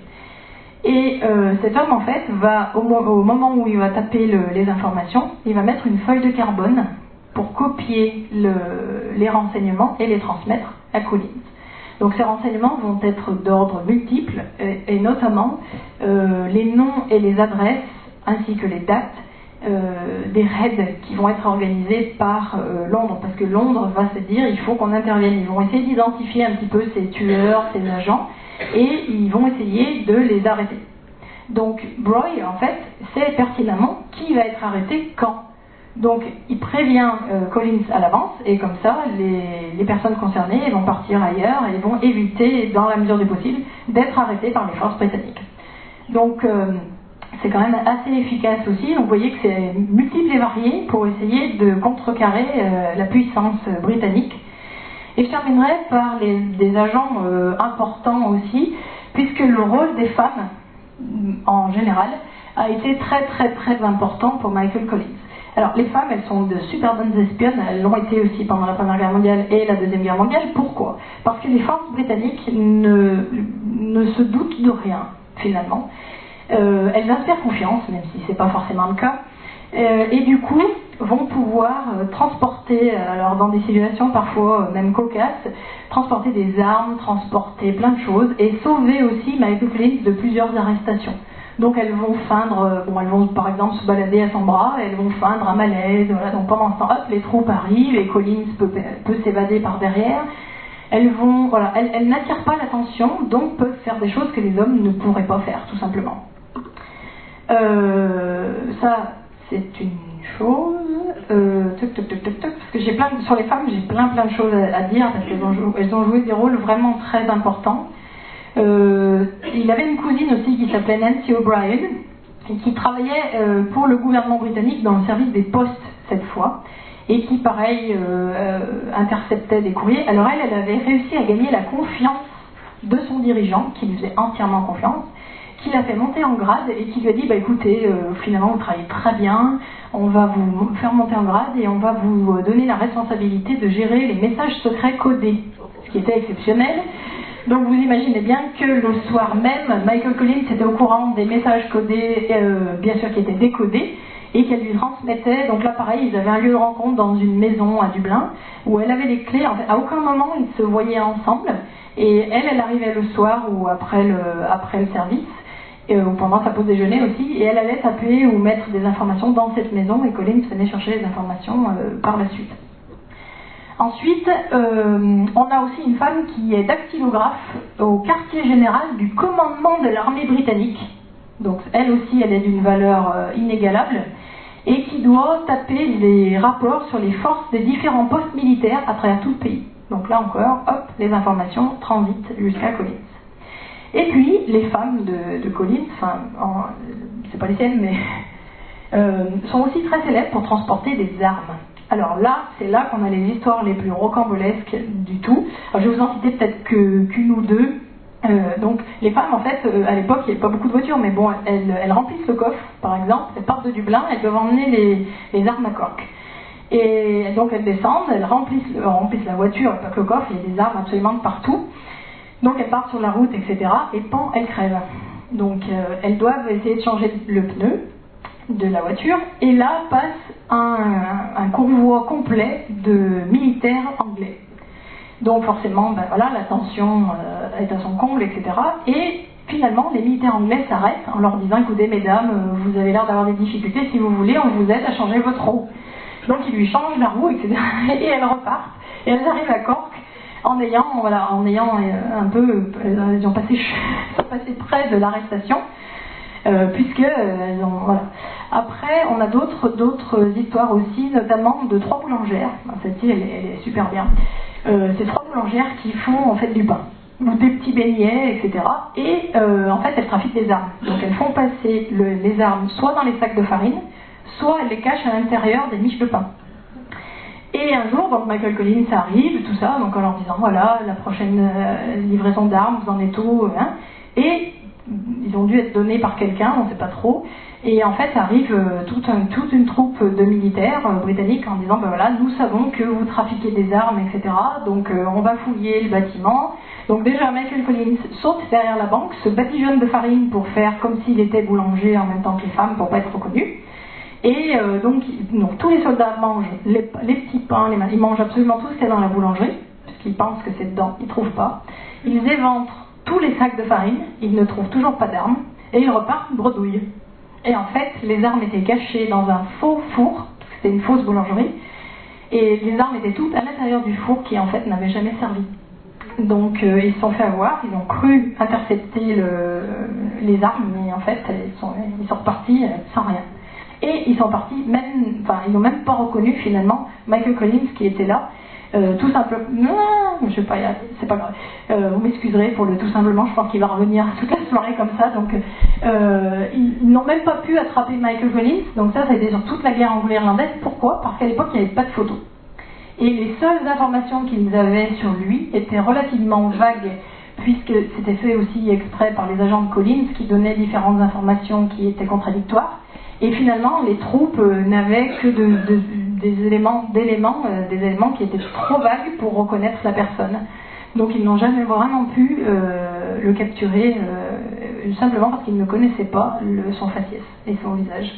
Et euh, cet homme en fait va, au, au moment où il va taper le, les informations, il va mettre une feuille de carbone pour copier le, les renseignements et les transmettre à Collins. Donc ces renseignements vont être d'ordre multiple et, et notamment euh, les noms et les adresses ainsi que les dates euh, des raids qui vont être organisés par euh, Londres, parce que Londres va se dire il faut qu'on intervienne. Ils vont essayer d'identifier un petit peu ces tueurs, ces agents, et ils vont essayer de les arrêter. Donc Broy en fait sait pertinemment qui va être arrêté quand. Donc il prévient euh, Collins à l'avance et comme ça les, les personnes concernées vont partir ailleurs et vont éviter dans la mesure du possible d'être arrêtées par les forces britanniques. Donc euh, c'est quand même assez efficace aussi, donc vous voyez que c'est multiple et varié pour essayer de contrecarrer euh, la puissance britannique. Et je terminerai par les, des agents euh, importants aussi, puisque le rôle des femmes en général a été très très très important pour Michael Collins. Alors les femmes, elles sont de super bonnes espionnes, elles l'ont été aussi pendant la Première Guerre mondiale et la Deuxième Guerre mondiale. Pourquoi? Parce que les forces britanniques ne, ne se doutent de rien, finalement. Euh, elles inspirent confiance, même si c'est pas forcément le cas. Euh, et du coup, vont pouvoir euh, transporter, alors dans des situations parfois euh, même cocasses, transporter des armes, transporter plein de choses, et sauver aussi Michael Collins de plusieurs arrestations. Donc elles vont feindre, bon elles vont par exemple se balader à son bras, elles vont feindre un malaise, voilà, donc pendant ce temps, hop, les troupes arrivent et Collins peut, peut s'évader par derrière. Elles vont, voilà, elles, elles n'attirent pas l'attention, donc peuvent faire des choses que les hommes ne pourraient pas faire, tout simplement. Euh, ça, c'est une chose. Euh, tuc, tuc, tuc, tuc, tuc, parce que j'ai plein, sur les femmes, j'ai plein plein de choses à, à dire, parce qu'elles ont, jou, elles ont joué des rôles vraiment très importants. Euh, il avait une cousine aussi qui s'appelait Nancy O'Brien et qui travaillait euh, pour le gouvernement britannique dans le service des postes cette fois et qui pareil euh, euh, interceptait des courriers. Alors elle, elle avait réussi à gagner la confiance de son dirigeant qui lui faisait entièrement confiance, qui l'a fait monter en grade et qui lui a dit bah écoutez euh, finalement vous travaillez très bien, on va vous faire monter en grade et on va vous donner la responsabilité de gérer les messages secrets codés, ce qui était exceptionnel. Donc vous imaginez bien que le soir même, Michael Collins était au courant des messages codés, euh, bien sûr qui étaient décodés, et qu'elle lui transmettait. Donc là pareil, ils avaient un lieu de rencontre dans une maison à Dublin, où elle avait les clés. En fait, à aucun moment ils se voyaient ensemble, et elle, elle arrivait le soir ou après le, après le service, euh, ou pendant sa pause déjeuner aussi, et elle allait taper ou mettre des informations dans cette maison, et Collins venait chercher les informations euh, par la suite. Ensuite, euh, on a aussi une femme qui est dactylographe au quartier général du commandement de l'armée britannique. Donc elle aussi, elle est d'une valeur euh, inégalable et qui doit taper les rapports sur les forces des différents postes militaires à travers tout le pays. Donc là encore, hop, les informations transitent jusqu'à Collins. Et puis, les femmes de, de Collins, enfin, en, c'est pas les siennes, mais euh, sont aussi très célèbres pour transporter des armes. Alors là, c'est là qu'on a les histoires les plus rocambolesques du tout. Alors, je vais vous en citer peut-être que, qu'une ou deux. Euh, donc, les femmes, en fait, euh, à l'époque, il n'y avait pas beaucoup de voitures, mais bon, elles, elles remplissent le coffre, par exemple, elles partent de Dublin, elles doivent emmener les, les armes à coque. Et donc, elles descendent, elles remplissent, le, remplissent la voiture, pas que le coffre, il y a des armes absolument de partout. Donc, elles partent sur la route, et cetera. Et pan, elles crèvent. Donc, euh, elles doivent essayer de changer le pneu de la voiture, et là passe un, un convoi complet de militaires anglais. Donc forcément, ben voilà, la tension euh, est à son comble, et cetera. Et finalement, les militaires anglais s'arrêtent en leur disant, écoutez mesdames, euh, vous avez l'air d'avoir des difficultés, si vous voulez, on vous aide à changer votre roue. Donc ils lui changent la roue, et cetera. Et elles repartent, et elles arrivent à Cork en ayant, voilà, en ayant euh, un peu, euh, ils ont passé, ils ont passé près de l'arrestation. Euh, puisque euh, ont, voilà. Après on a d'autres d'autres histoires aussi, notamment de trois boulangères. Celle-ci elle, elle est super bien. Euh, c'est trois boulangères qui font en fait du pain ou des petits beignets, et cetera. Et euh, en fait elles trafiquent des armes. Donc elles font passer le, les armes soit dans les sacs de farine, soit elles les cachent à l'intérieur des miches de pain. Et un jour, donc Michael Collins arrive, tout ça, donc en leur disant voilà la prochaine euh, livraison d'armes, vous en êtes où, hein, et ils ont dû être donnés par quelqu'un, on ne sait pas trop. Et en fait, arrive euh, toute, un, toute une troupe de militaires euh, britanniques en disant ben voilà, nous savons que vous trafiquez des armes, et cetera. Donc euh, on va fouiller le bâtiment. Donc déjà, Michael Collins saute derrière la banque, se badigeonne de farine pour faire comme s'il était boulanger en même temps que les femmes pour pas être reconnu. Et euh, donc, donc tous les soldats mangent les, les petits pains, les, ils mangent absolument tout ce qu'il y a dans la boulangerie, puisqu'ils pensent que c'est dedans, ils ne trouvent pas. Ils éventrent tous les sacs de farine, ils ne trouvent toujours pas d'armes, et ils repartent bredouille. Et en fait, les armes étaient cachées dans un faux four, parce que c'était une fausse boulangerie, et les armes étaient toutes à l'intérieur du four qui en fait n'avait jamais servi. Donc euh, ils se sont fait avoir, ils ont cru intercepter le, les armes, mais en fait ils sont, ils sont repartis sans rien. Et ils sont partis, même, enfin ils n'ont même pas reconnu finalement Michael Collins qui était là. Euh, tout simplement, non, je sais pas, c'est pas grave. Euh, vous m'excuserez pour le tout simplement, je pense qu'il va revenir toute la soirée comme ça. Donc, euh, ils, ils n'ont même pas pu attraper Michael Collins. Donc ça, ça a été sur toute la guerre anglo-irlandaise. Pourquoi? Parce qu'à l'époque, il n'y avait pas de photos. Et les seules informations qu'ils avaient sur lui étaient relativement vagues, puisque c'était fait aussi exprès par les agents de Collins qui donnaient différentes informations qui étaient contradictoires. Et finalement, les troupes euh, n'avaient que de, de, des éléments, d'éléments, euh, des éléments qui étaient trop vagues pour reconnaître la personne. Donc ils n'ont jamais vraiment pu euh, le capturer, euh, simplement parce qu'ils ne connaissaient pas le, son faciès et son visage.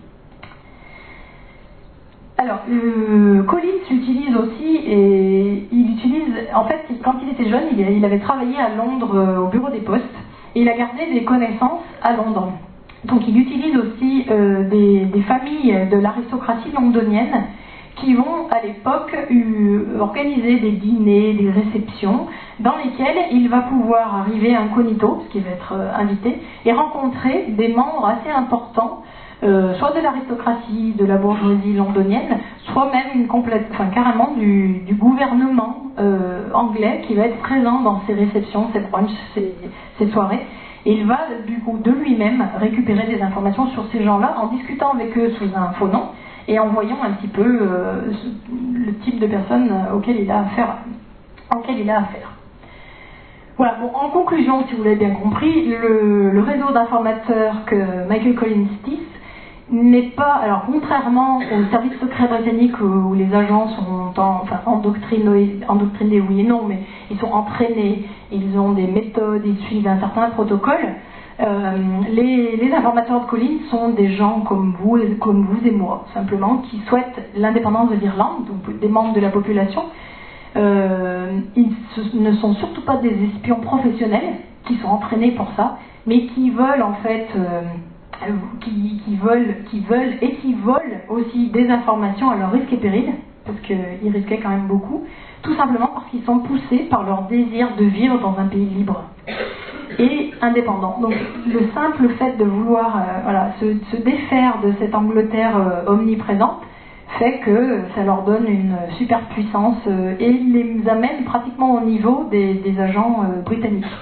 Alors, euh, Collins l'utilise aussi, et il utilise, en fait, quand il était jeune, il, il avait travaillé à Londres euh, au bureau des postes, et il a gardé des connaissances à Londres. Donc il utilise aussi euh, des, des familles de l'aristocratie londonienne qui vont à l'époque euh, organiser des dîners, des réceptions, dans lesquelles il va pouvoir arriver incognito, parce qu'il va être euh, invité, et rencontrer des membres assez importants, Euh, soit de l'aristocratie, de la bourgeoisie londonienne, soit même une complète, enfin, carrément du, du gouvernement euh, anglais qui va être présent dans ces réceptions, ces brunchs, ces, ces soirées. Et il va du coup de lui-même récupérer des informations sur ces gens-là en discutant avec eux sous un faux nom et en voyant un petit peu euh, le type de personnes auxquelles il a affaire. Auquel il a affaire. Voilà, bon, en conclusion, si vous l'avez bien compris, le, le réseau d'informateurs que Michael Collins tisse n'est pas, alors contrairement au service secret britannique où, où les agents sont en, enfin, endoctrinés, endoctrinés, oui et non, mais ils sont entraînés, ils ont des méthodes, ils suivent un certain protocole. Euh, les, les informateurs de Collins sont des gens comme vous, comme vous et moi, simplement, qui souhaitent l'indépendance de l'Irlande, donc des membres de la population. Euh, ils ne sont surtout pas des espions professionnels qui sont entraînés pour ça, mais qui veulent en fait... Euh, Qui, qui, veulent, qui veulent et qui volent aussi des informations à leur risque et péril, parce qu'ils risquaient quand même beaucoup, tout simplement parce qu'ils sont poussés par leur désir de vivre dans un pays libre et indépendant. Donc le simple fait de vouloir euh, voilà, se, se défaire de cette Angleterre euh, omniprésente fait que ça leur donne une super puissance euh, et les amène pratiquement au niveau des, des agents euh, britanniques.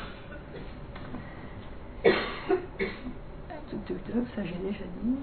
Ça j'ai déjà dit.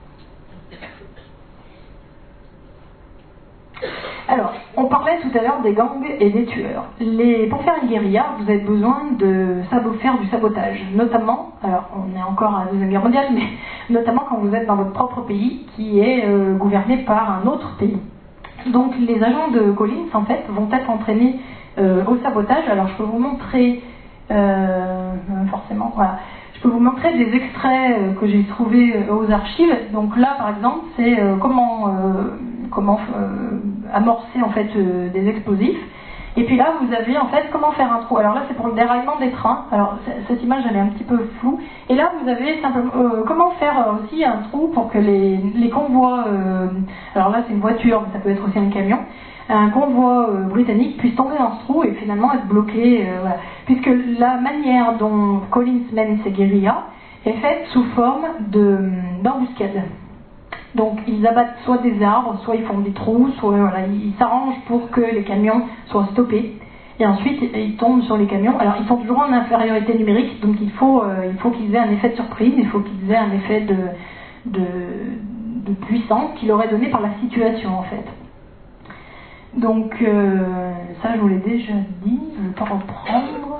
Alors, on parlait tout à l'heure des gangs et des tueurs. Les, pour faire une guérilla, vous avez besoin de sabo- faire du sabotage, notamment, alors on est encore à la Deuxième Guerre mondiale, mais notamment quand vous êtes dans votre propre pays qui est euh, gouverné par un autre pays. Donc les agents de Collins, en fait, vont être entraînés euh, au sabotage. Alors je peux vous montrer, euh, forcément, voilà. Je peux vous montrer des extraits euh, que j'ai trouvés euh, aux archives. Donc là, par exemple, c'est euh, comment, euh, comment euh, amorcer en fait euh, des explosifs. Et puis là, vous avez en fait comment faire un trou. Alors là, c'est pour le déraillement des trains. Alors cette image, elle est un petit peu floue. Et là, vous avez simplement euh, comment faire aussi un trou pour que les, les convois. Euh, alors là, c'est une voiture, mais ça peut être aussi un camion. Un convoi euh, britannique puisse tomber dans ce trou et finalement être bloqué, euh, voilà. Puisque la manière dont Collins mène ses guérillas est faite sous forme de, d'embuscade. Donc ils abattent soit des arbres, soit ils font des trous, soit voilà, ils s'arrangent pour que les camions soient stoppés. Et ensuite ils tombent sur les camions. Alors ils sont toujours en infériorité numérique, donc il faut, euh, il faut qu'ils aient un effet de surprise, il faut qu'ils aient un effet de, de, de puissance qui leur est donné par la situation en fait. Donc, euh, ça je vous l'ai déjà dit, je ne vais pas reprendre.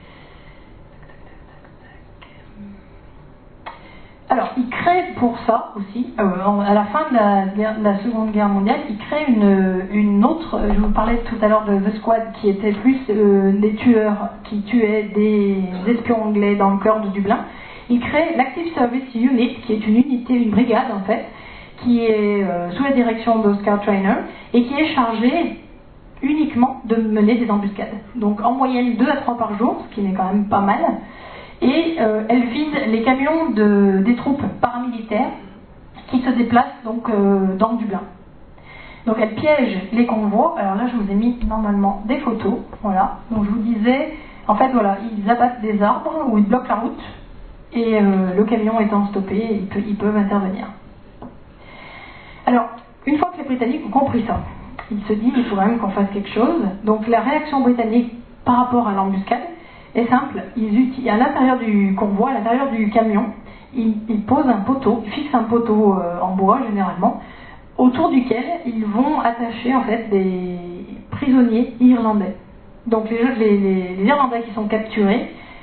Alors, il crée pour ça aussi, euh, à la fin de la, de la Seconde Guerre mondiale, il crée une, une autre, je vous parlais tout à l'heure de The Squad, qui était plus euh, des tueurs qui tuaient des espions anglais dans le cœur de Dublin. Il crée l'Active Service Unit, qui est une unité, une brigade en fait, qui est euh, sous la direction d'Oscar Traynor et qui est chargée uniquement de mener des embuscades. Donc en moyenne deux à trois par jour, ce qui n'est quand même pas mal. Et euh, elle vide les camions de, des troupes paramilitaires qui se déplacent donc euh, dans Dublin. Donc elle piège les convois. Alors là je vous ai mis normalement des photos. Voilà. Donc je vous disais, en fait voilà, ils abattent des arbres ou ils bloquent la route et euh, le camion étant stoppé, ils, peut, ils peuvent intervenir. Alors une fois que les Britanniques ont compris ça, il se dit il faut quand même qu'on fasse quelque chose. Donc la réaction britannique par rapport à l'embuscade est simple. Ils utilisent, à l'intérieur du convoi, à l'intérieur du camion, ils, ils posent un poteau, ils fixent un poteau euh, en bois généralement, autour duquel ils vont attacher en fait des prisonniers irlandais. Donc les, les, les Irlandais qui sont capturés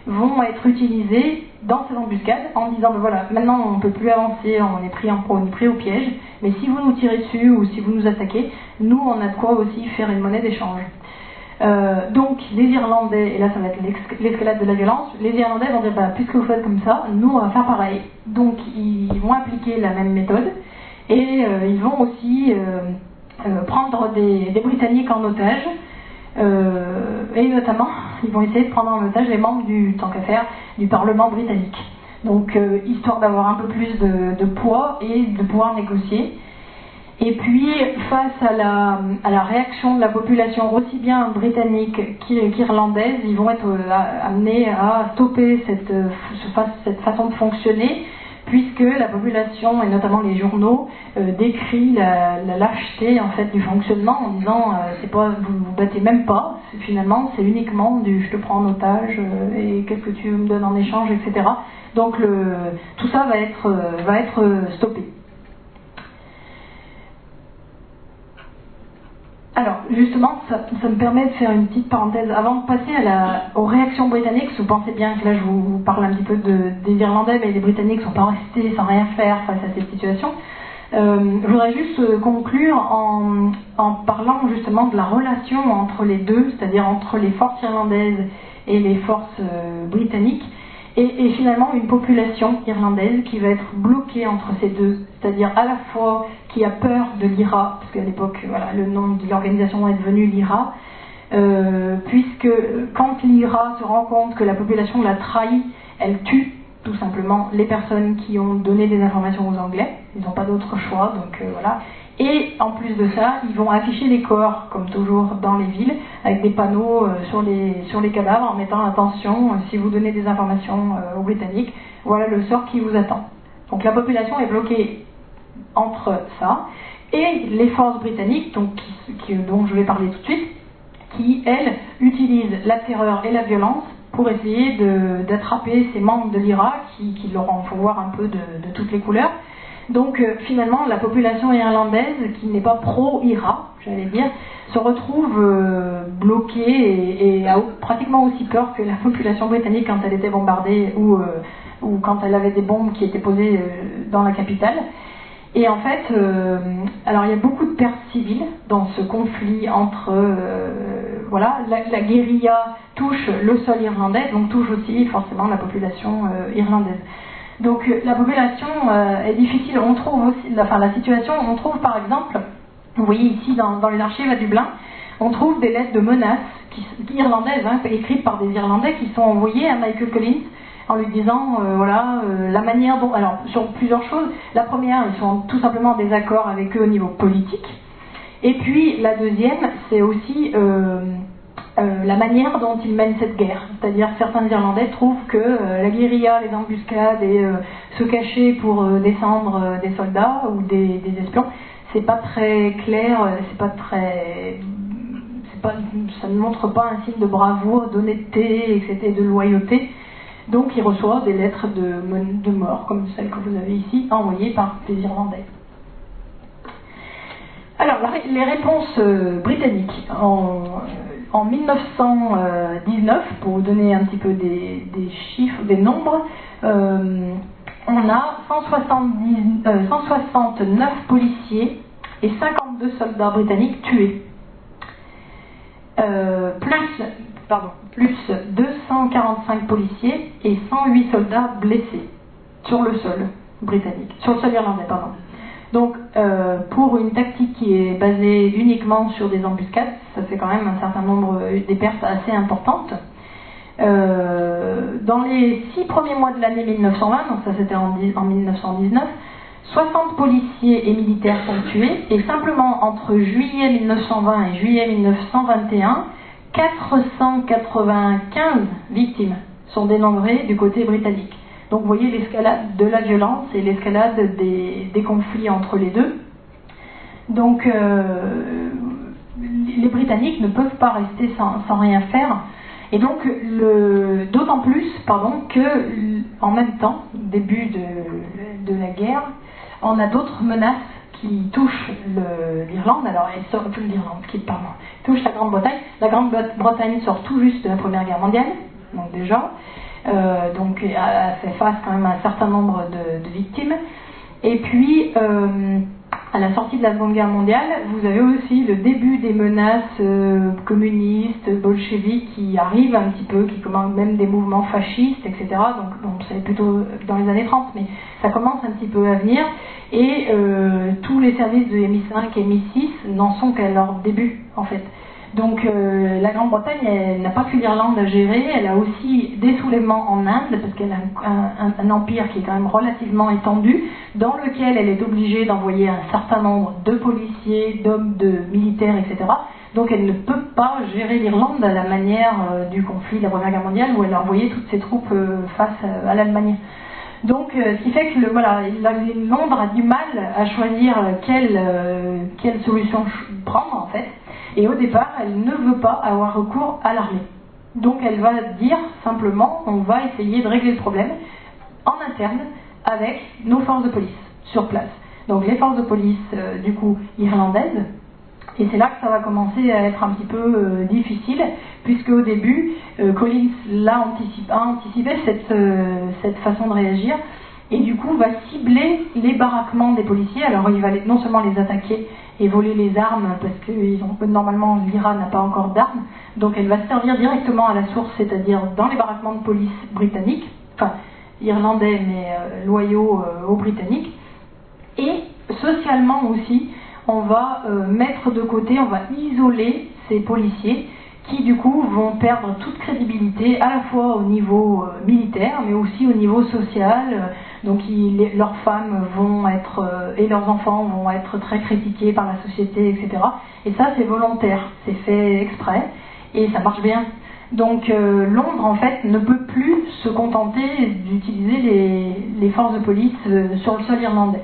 vont être utilisés dans ces embuscades en disant ben voilà, maintenant on ne peut plus avancer, on est pris en on est pris au piège, mais si vous nous tirez dessus ou si vous nous attaquez, nous on a de quoi aussi faire une monnaie d'échange. Euh, donc les Irlandais, et là ça va être l'escalade de la violence, les Irlandais vont dire bah, puisque vous faites comme ça, nous on va faire pareil. Donc ils vont appliquer la même méthode et euh, ils vont aussi euh, euh, prendre des, des Britanniques en otage. Euh, et notamment, ils vont essayer de prendre en otage les membres du, tant qu'à faire, du Parlement britannique. Donc, euh, histoire d'avoir un peu plus de, de poids et de pouvoir négocier. Et puis, face à la, à la réaction de la population, aussi bien britannique qu'irlandaise, ils vont être euh, amenés à stopper cette, cette façon de fonctionner, puisque la population, et notamment les journaux, euh, décrit la, la lâcheté en fait, du fonctionnement en disant euh, c'est pas, vous ne vous battez même pas, finalement c'est uniquement du je te prends en otage euh, et qu'est-ce que tu me donnes en échange, et cetera. Donc le, tout ça va être, euh, va être stoppé. Alors, justement, ça, ça me permet de faire une petite parenthèse. Avant de passer à la, aux réactions britanniques, vous pensez bien que là, je vous, vous parle un petit peu de, des Irlandais, mais les Britanniques ne sont pas restés sans rien faire face à cette situation. Euh, je voudrais juste conclure en, en parlant justement de la relation entre les deux, c'est-à-dire entre les forces irlandaises et les forces euh, britanniques, et, et finalement une population irlandaise qui va être bloquée entre ces deux, c'est-à-dire à la fois qui a peur de l'I R A, parce qu'à l'époque, voilà, le nom de l'organisation est devenu l'I R A, euh, puisque quand l'I R A se rend compte que la population l'a trahi, elle tue tout simplement les personnes qui ont donné des informations aux Anglais, ils n'ont pas d'autre choix, donc euh, voilà. Et en plus de ça, ils vont afficher les corps, comme toujours dans les villes, avec des panneaux euh, sur, les, sur les cadavres en mettant attention, euh, si vous donnez des informations euh, aux Britanniques, voilà le sort qui vous attend. Donc la population est bloquée entre ça et les forces britanniques, donc, qui, qui, dont je vais parler tout de suite, qui, elles, utilisent la terreur et la violence pour essayer de, d'attraper ces membres de l'I R A qui, qui leur en font voir un peu de, de toutes les couleurs. Donc euh, finalement, la population irlandaise, qui n'est pas pro-I R A, j'allais dire, se retrouve euh, bloquée et, et a pratiquement aussi peur que la population britannique quand elle était bombardée ou, euh, ou quand elle avait des bombes qui étaient posées euh, dans la capitale. Et en fait, euh, alors il y a beaucoup de pertes civiles dans ce conflit entre, euh, voilà, la, la guérilla touche le sol irlandais, donc touche aussi forcément la population euh, irlandaise. Donc la population euh, est difficile, on trouve aussi, enfin la situation, on trouve par exemple, vous voyez ici dans, dans les archives à Dublin, on trouve des lettres de menaces qui, irlandaises, hein, écrites par des Irlandais qui sont envoyées à Michael Collins en lui disant, euh, voilà, euh, la manière dont, alors sur plusieurs choses, la première, ils sont tout simplement en désaccord avec eux au niveau politique, et puis la deuxième, c'est aussi euh, euh, la manière dont ils mènent cette guerre, c'est-à-dire certains Irlandais trouvent que euh, la guérilla, les embuscades et euh, se cacher pour euh, descendre euh, des soldats ou des, des espions, c'est pas très clair, c'est pas très... C'est pas, ça ne montre pas un signe de bravoure, d'honnêteté et de loyauté. Donc il reçoit des lettres de, de mort, comme celle que vous avez ici, envoyées par des Irlandais. Alors, la, les réponses euh, britanniques. En, en mille neuf cent dix-neuf, pour vous donner un petit peu des, des chiffres, des nombres, euh, on a cent soixante-dix, euh, cent soixante-neuf policiers et cinquante-deux soldats britanniques tués. Euh, plus, pardon, plus deux cent quarante-cinq policiers et cent huit soldats blessés sur le sol britannique, sur le sol irlandais, pardon. Donc, euh, pour une tactique qui est basée uniquement sur des embuscades, ça fait quand même un certain nombre, des pertes assez importantes. Euh, dans les six premiers mois de l'année mille neuf cent vingt, donc ça c'était en, en mille neuf cent dix-neuf, soixante policiers et militaires sont tués, et simplement entre juillet mille neuf cent vingt et juillet mille neuf cent vingt et un, quatre cent quatre-vingt-quinze victimes sont dénombrées du côté britannique. Donc vous voyez l'escalade de la violence et l'escalade des, des conflits entre les deux. Donc euh, les Britanniques ne peuvent pas rester sans, sans rien faire. Et donc, le, d'autant plus, pardon, que en même temps, début de, de la guerre, on a d'autres menaces qui touchent le, l'Irlande. Alors, elles sortent tout l'Irlande, qui pardon, touche la Grande-Bretagne. La Grande-Bretagne sort tout juste de la Première Guerre mondiale, donc déjà. euh, donc a, a fait face quand même à un certain nombre de, de victimes. Et puis, euh, à la sortie de la Seconde Guerre mondiale, vous avez aussi le début des menaces euh, communistes, bolcheviques qui arrivent un petit peu, qui commencent même des mouvements fascistes, et cetera. Donc, bon, c'est plutôt dans les années trente, mais ça commence un petit peu à venir. Et euh, tous les services de M I cinq et M I six n'en sont qu'à leur début, en fait. Donc euh, la Grande-Bretagne, elle n'a pas que l'Irlande à gérer, elle a aussi des soulèvements en Inde, parce qu'elle a un, un, un empire qui est quand même relativement étendu, dans lequel elle est obligée d'envoyer un certain nombre de policiers, d'hommes, de militaires, et cetera. Donc elle ne peut pas gérer l'Irlande à la manière euh, du conflit de la Première Guerre mondiale, où elle a envoyé toutes ses troupes euh, face à, à l'Allemagne. Donc, euh, ce qui fait que le, voilà, Londres a du mal à choisir quelle, euh, quelle solution prendre, en fait. Et au départ, elle ne veut pas avoir recours à l'armée. Donc elle va dire simplement, on va essayer de régler le problème en interne avec nos forces de police sur place. Donc les forces de police, euh, du coup, irlandaises. Et c'est là que ça va commencer à être un petit peu euh, difficile, puisque au début, euh, Collins l'a anticipé, a anticipé cette, euh, cette façon de réagir, et du coup va cibler les baraquements des policiers. Alors il va les, non seulement les attaquer et voler les armes, parce que ils ont, normalement l'I R A n'a pas encore d'armes, donc elle va servir directement à la source, c'est-à-dire dans les baraquements de police britanniques, enfin irlandais mais euh, loyaux euh, aux Britanniques, et socialement aussi, on va euh, mettre de côté, on va isoler ces policiers qui du coup vont perdre toute crédibilité à la fois au niveau euh, militaire mais aussi au niveau social. Donc ils, les, leurs femmes vont être euh, et leurs enfants vont être très critiqués par la société, et cetera. Et ça c'est volontaire, c'est fait exprès et ça marche bien. Donc euh, Londres en fait ne peut plus se contenter d'utiliser les, les forces de police euh, sur le sol irlandais.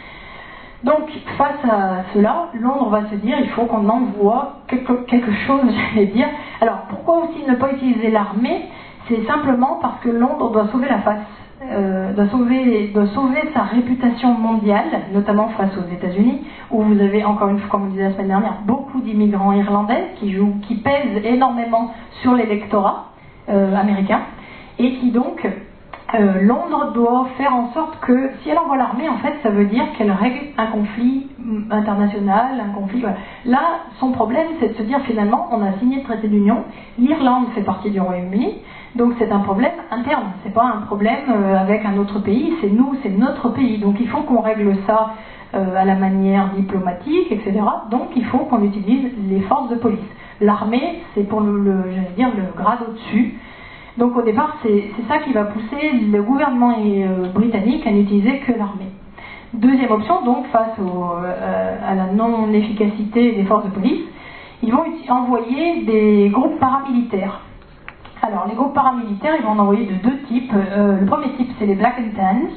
Donc, face à cela, Londres va se dire il faut qu'on envoie quelque, quelque chose, j'allais dire. Alors, pourquoi aussi ne pas utiliser l'armée? C'est simplement parce que Londres doit sauver la face, euh, doit, sauver, doit sauver sa réputation mondiale, notamment face aux États-Unis, où vous avez, encore une fois, comme on disait la semaine dernière, beaucoup d'immigrants irlandais qui, jouent, qui pèsent énormément sur l'électorat euh, américain, et qui donc... Euh, Londres doit faire en sorte que, si elle envoie l'armée, en fait, ça veut dire qu'elle règle un conflit international, un conflit... Voilà. Là, son problème, c'est de se dire, finalement, on a signé le traité d'union, l'Irlande fait partie du Royaume-Uni, donc c'est un problème interne, c'est pas un problème euh, avec un autre pays, c'est nous, c'est notre pays, donc il faut qu'on règle ça euh, à la manière diplomatique, et cetera. Donc il faut qu'on utilise les forces de police. L'armée, c'est pour le, le, j'allais dire, le grade au-dessus. Donc au départ, c'est ça qui va pousser le gouvernement euh, britannique à n'utiliser que l'armée. Deuxième option, donc face au, euh, à la non-efficacité des forces de police, ils vont envoyer des groupes paramilitaires. Alors les groupes paramilitaires, ils vont en envoyer de deux types. Euh, le premier type, c'est les Black and Tans,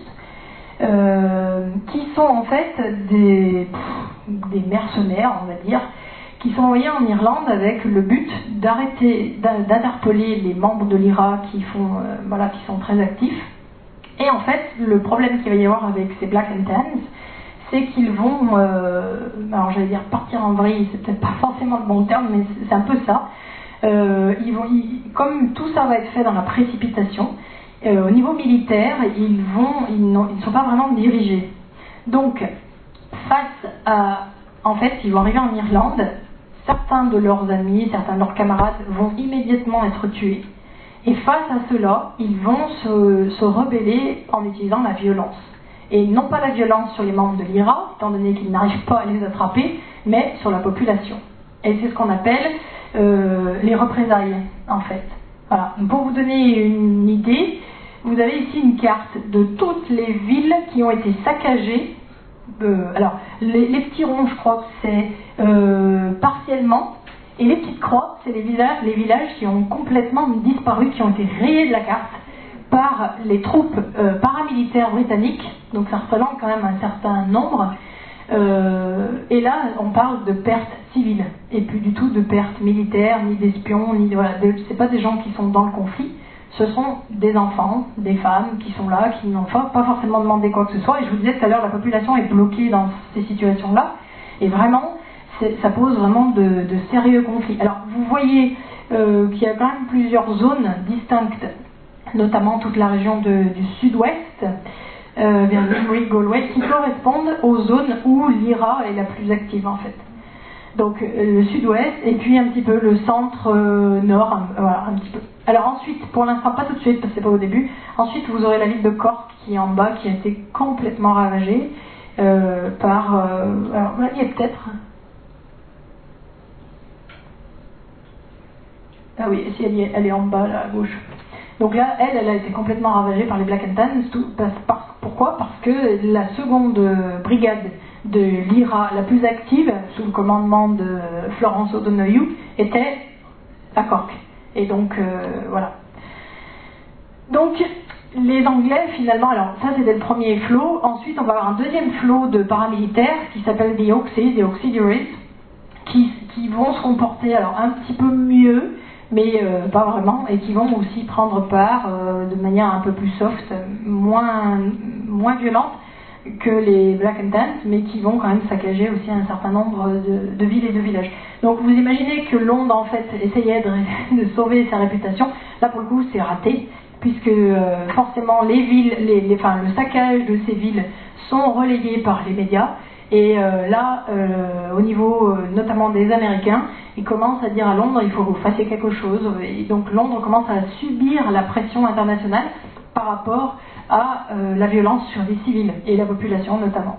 euh, qui sont en fait des, pff, des mercenaires, on va dire, qui sont envoyés en Irlande avec le but d'arrêter, d'interpeller les membres de l'I R A qui font, euh, voilà, qui sont très actifs. Et en fait, le problème qu'il va y avoir avec ces Black and Tans, c'est qu'ils vont, euh, alors j'allais dire partir en vrille, c'est peut-être pas forcément le bon terme, mais c'est un peu ça. Euh, ils vont, ils, comme tout ça va être fait dans la précipitation, euh, au niveau militaire, ils vont, ils ne sont pas vraiment dirigés. Donc, face à, en fait, ils vont arriver en Irlande. Certains de leurs amis, certains de leurs camarades vont immédiatement être tués. Et face à cela, ils vont se, se rebeller en utilisant la violence. Et non pas la violence sur les membres de l'I R A, étant donné qu'ils n'arrivent pas à les attraper, mais sur la population. Et c'est ce qu'on appelle euh, les représailles, en fait. Voilà. Pour vous donner une idée, vous avez ici une carte de toutes les villes qui ont été saccagées. Euh, alors, les, les petits ronds, je crois que c'est euh, partiellement, et les petites croix, c'est les villages, les villages qui ont complètement disparu, qui ont été rayés de la carte par les troupes euh, paramilitaires britanniques, donc ça représente quand même un certain nombre, euh, et là on parle de pertes civiles, et plus du tout de pertes militaires, ni d'espions, ni voilà, c'est pas des gens qui sont dans le conflit. Ce sont des enfants, des femmes qui sont là, qui n'ont pas forcément demandé quoi que ce soit. Et je vous disais tout à l'heure, la population est bloquée dans ces situations-là. Et vraiment, ça pose vraiment de, de sérieux conflits. Alors, vous voyez euh, qu'il y a quand même plusieurs zones distinctes notamment toute la région de, du sud-ouest, euh, vers Limerick, Galway, qui correspondent aux zones où l'I R A est la plus active en fait. Donc euh, le sud-ouest et puis un petit peu le centre-nord, euh, voilà, un petit peu. Alors ensuite, pour l'instant pas tout de suite parce que c'est pas au début, ensuite vous aurez la ville de Cork qui est en bas, qui a été complètement ravagée euh, par... Euh, alors là il y a peut-être... Ah oui, si elle, y est, elle est en bas là à gauche. Donc là, elle, elle a été complètement ravagée par les Black and Tans. Tout, parce, par, pourquoi? Parce que la seconde brigade de l'I R A la plus active, sous le commandement de Florence O'Donoghue, était à Cork. Et donc, euh, voilà. Donc, les Anglais, finalement, alors ça c'était le premier flot. Ensuite, on va avoir un deuxième flot de paramilitaires qui s'appelle des Auxies, des Auxiliaries, qui, qui vont se comporter alors un petit peu mieux, mais euh, pas vraiment, et qui vont aussi prendre part euh, de manière un peu plus soft, moins, moins violente que les Black and Tans, mais qui vont quand même saccager aussi un certain nombre de, de villes et de villages. Donc vous imaginez que Londres en fait essayait de, de sauver sa réputation. Là pour le coup c'est raté, puisque euh, forcément les villes, les, les, enfin, le saccage de ces villes sont relayés par les médias. Et euh, là, euh, au niveau euh, notamment des Américains, ils commencent à dire à Londres, il faut que vous fassiez quelque chose. Et donc Londres commence à subir la pression internationale par rapport à euh, la violence sur les civils et la population notamment.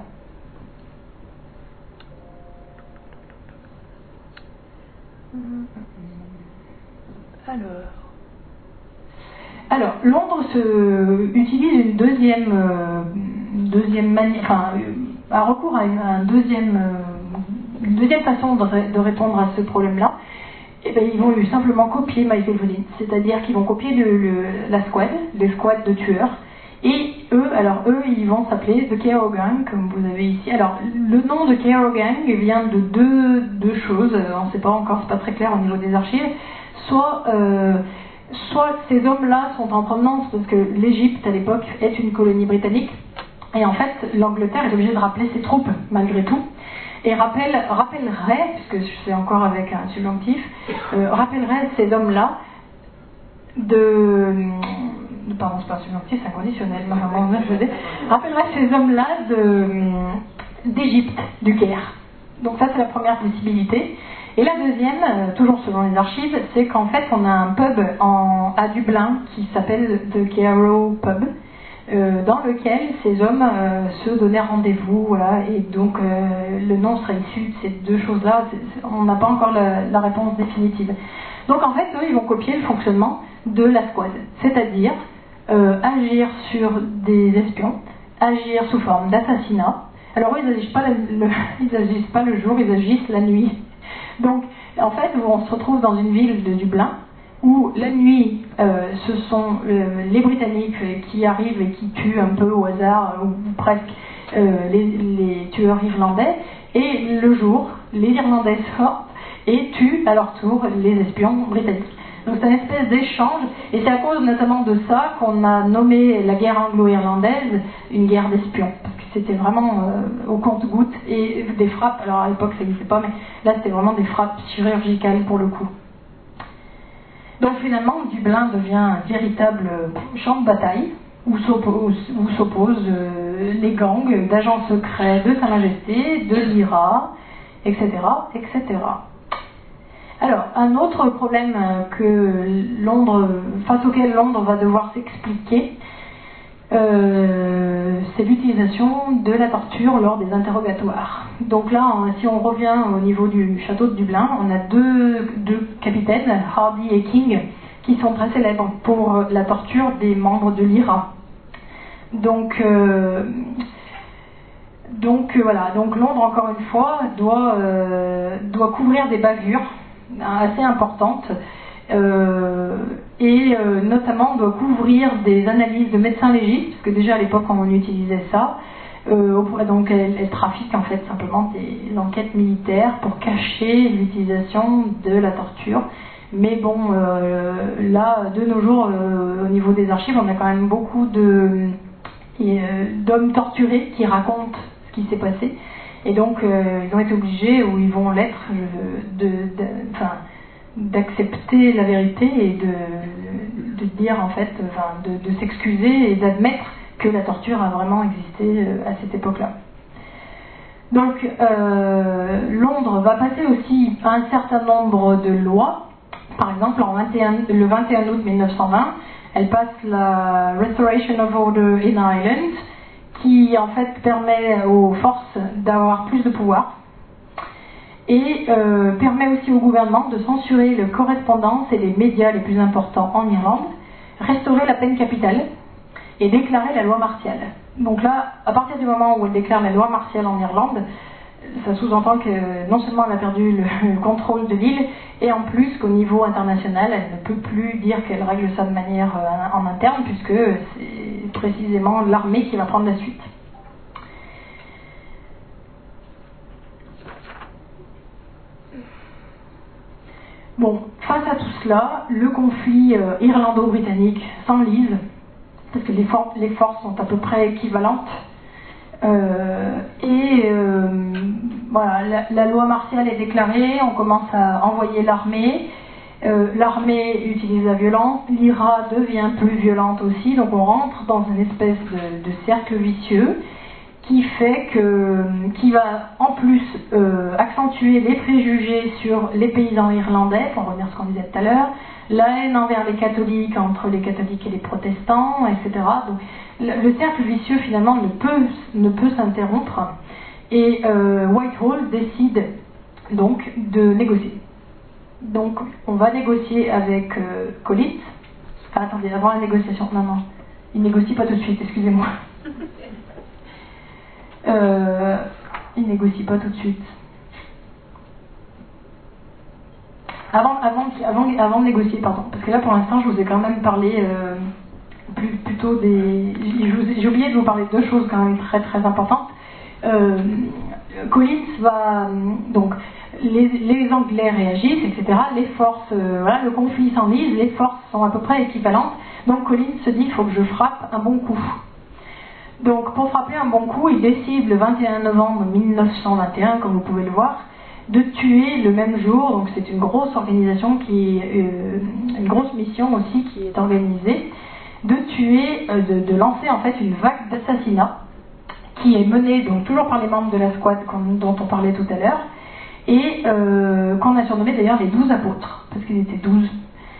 Alors, Alors Londres se, utilise une deuxième, euh, deuxième manière, enfin, a recours à une, un deuxième, euh, une deuxième façon de, de répondre à ce problème-là. Et bien, ils vont lui simplement copier Michael Flynn, c'est-à-dire qu'ils vont copier le, le, la squad, les squads de tueurs. Et eux, alors eux, ils vont s'appeler The Carrow Gang, comme vous avez ici. Alors, le nom de Carrow Gang vient de deux, deux choses, on ne sait pas encore, c'est pas très clair au niveau des archives. Soit, euh, soit ces hommes-là sont en provenance, parce que l'Égypte, à l'époque, est une colonie britannique, et en fait, l'Angleterre est obligée de rappeler ses troupes, malgré tout, et rappelle, rappellerait, puisque c'est encore avec un subjonctif, euh, rappellerait ces hommes-là de... Pardon, c'est pas un subjonctif, c'est un conditionnel. Rappellerait ces hommes-là d'Égypte, du Caire. Donc ça, c'est la première possibilité. Et la deuxième, toujours selon les archives, c'est qu'en fait, on a un pub en, à Dublin qui s'appelle The Carrow Pub, euh, dans lequel ces hommes euh, se donnaient rendez-vous. Voilà, et donc, euh, le nom serait issu de ces deux choses-là. On n'a pas encore la, la réponse définitive. Donc, en fait, eux, ils vont copier le fonctionnement de la squad. C'est-à-dire... Euh, agir sur des espions, agir sous forme d'assassinat. Alors eux, ils n'agissent pas, pas le jour, ils agissent la nuit. Donc, en fait, on se retrouve dans une ville de Dublin où la nuit, euh, ce sont euh, les Britanniques qui arrivent et qui tuent un peu au hasard, ou presque, euh, les, les tueurs irlandais, et le jour, les Irlandais sortent et tuent à leur tour les espions britanniques. Donc c'est une espèce d'échange, et c'est à cause notamment de ça qu'on a nommé la guerre anglo-irlandaise une guerre d'espions, parce que c'était vraiment euh, au compte-gouttes, et des frappes, alors à l'époque ça n'existait pas, mais là c'était vraiment des frappes chirurgicales pour le coup. Donc finalement, Dublin devient un véritable champ de bataille, où s'opposent, où s'opposent euh, les gangs d'agents secrets de Sa Majesté, de l'I R A, et cetera, et cetera. Alors, un autre problème que Londres, face auquel Londres va devoir s'expliquer, euh, c'est l'utilisation de la torture lors des interrogatoires. Donc là, si on revient au niveau du château de Dublin, on a deux, deux capitaines, Hardy et King, qui sont très célèbres pour la torture des membres de l'I R A. Donc, euh, donc voilà, donc Londres, encore une fois, doit, euh, doit couvrir des bavures assez importante euh, et euh, notamment doit couvrir des analyses de médecins légistes, parce que déjà à l'époque on utilisait ça, euh, donc elle, elle trafique en fait simplement des enquêtes militaires pour cacher l'utilisation de la torture. Mais bon, euh, là de nos jours euh, au niveau des archives on a quand même beaucoup de, euh, d'hommes torturés qui racontent ce qui s'est passé. Et donc, euh, ils ont été obligés, ou ils vont l'être, de, de, de, enfin, d'accepter la vérité et de, de dire en fait, enfin, de, de s'excuser et d'admettre que la torture a vraiment existé à cette époque-là. Donc euh, Londres va passer aussi un certain nombre de lois. Par exemple, en vingt et un, le vingt et un août mille neuf cent vingt, elle passe la Restoration of Order in Ireland, qui en fait permet aux forces d'avoir plus de pouvoir et euh, permet aussi au gouvernement de censurer les correspondances et les médias les plus importants en Irlande, restaurer la peine capitale et déclarer la loi martiale. Donc là, à partir du moment où elle déclare la loi martiale en Irlande, ça sous-entend que non seulement elle a perdu le, le contrôle de l'île, et en plus qu'au niveau international, elle ne peut plus dire qu'elle règle ça de manière euh, en interne, puisque c'est précisément l'armée qui va prendre la suite. Bon, face à tout cela, le conflit euh, irlando-britannique s'enlise, parce que les, for- les forces sont à peu près équivalentes. Euh, et euh, voilà, la, la loi martiale est déclarée, on commence à envoyer l'armée, euh, l'armée utilise la violence, l'I R A devient plus violente aussi, donc on rentre dans une espèce de, de cercle vicieux qui fait que, qui va en plus euh, accentuer les préjugés sur les paysans irlandais, pour revenir à ce qu'on disait tout à l'heure, la haine envers les catholiques, entre les catholiques et les protestants, et cetera. Donc, le cercle vicieux finalement ne peut, ne peut s'interrompre et euh, Whitehall décide donc de négocier. Donc on va négocier avec euh, Collins. Enfin, attendez, avant la négociation, non, non, il négocie pas tout de suite, excusez-moi. Euh, il négocie pas tout de suite. Avant, avant, avant, avant de négocier, pardon, parce que là pour l'instant je vous ai quand même parlé euh, plus, plutôt des... J'ai oublié de vous parler de deux choses quand même très très importantes. Euh, Collins va... Donc, les, les Anglais réagissent, et cetera. Les forces... Euh, voilà, le conflit s'enlise, les forces sont à peu près équivalentes. Donc Collins se dit, il faut que je frappe un bon coup. Donc pour frapper un bon coup, il décide le vingt et un novembre mille neuf cent vingt et un, comme vous pouvez le voir, de tuer le même jour. Donc c'est une grosse organisation, qui, euh, une grosse mission aussi qui est organisée, de tuer, euh, de, de lancer en fait une vague d'assassinats qui est menée donc toujours par les membres de la squad dont on parlait tout à l'heure, et euh, qu'on a surnommé d'ailleurs les douze apôtres, parce qu'ils étaient douze,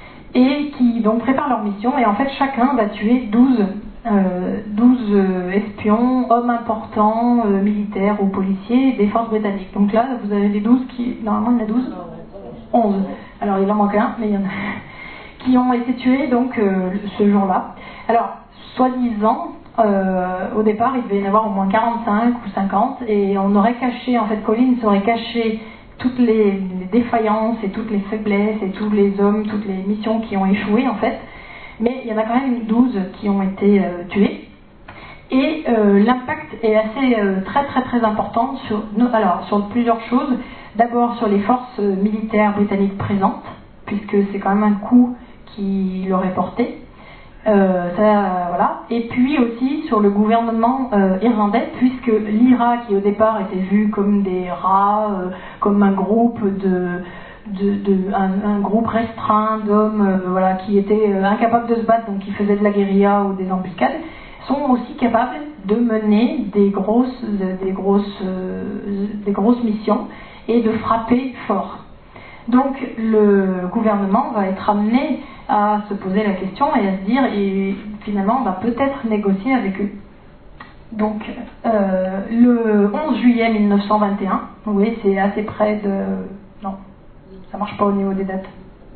et qui donc préparent leur mission, et en fait chacun va tuer douze Euh, douze euh, espions, hommes importants, euh, militaires ou policiers des forces britanniques. Donc là, vous avez les douze qui... Normalement, il y en a douze onze. Alors, il en manque un, mais il y en a... qui ont été tués, donc, euh, ce jour-là. Alors, soi-disant, euh, au départ, il devait y en avoir au moins quarante-cinq ou cinquante, et on aurait caché, en fait, Collins aurait caché toutes les, les défaillances et toutes les faiblesses et tous les hommes, toutes les missions qui ont échoué, en fait. Mais il y en a quand même douze qui ont été euh, tués. Et euh, l'impact est assez euh, très très très important sur, alors, sur plusieurs choses. D'abord sur les forces euh, militaires britanniques présentes, puisque c'est quand même un coup qui leur est porté. Euh, ça, voilà. Et puis aussi sur le gouvernement euh, irlandais, puisque l'I R A, qui au départ était vu comme des rats, euh, comme un groupe de... De, de, un, un groupe restreint d'hommes euh, voilà, qui étaient euh, incapables de se battre, donc qui faisaient de la guérilla ou des embuscades, sont aussi capables de mener des grosses, des grosses, euh, des grosses missions et de frapper fort. Donc le gouvernement va être amené à se poser la question et à se dire, et finalement on va peut-être négocier avec eux. Donc euh, le onze juillet mille neuf cent vingt et un, vous voyez, c'est assez près de... Non. Ça marche pas au niveau des dates.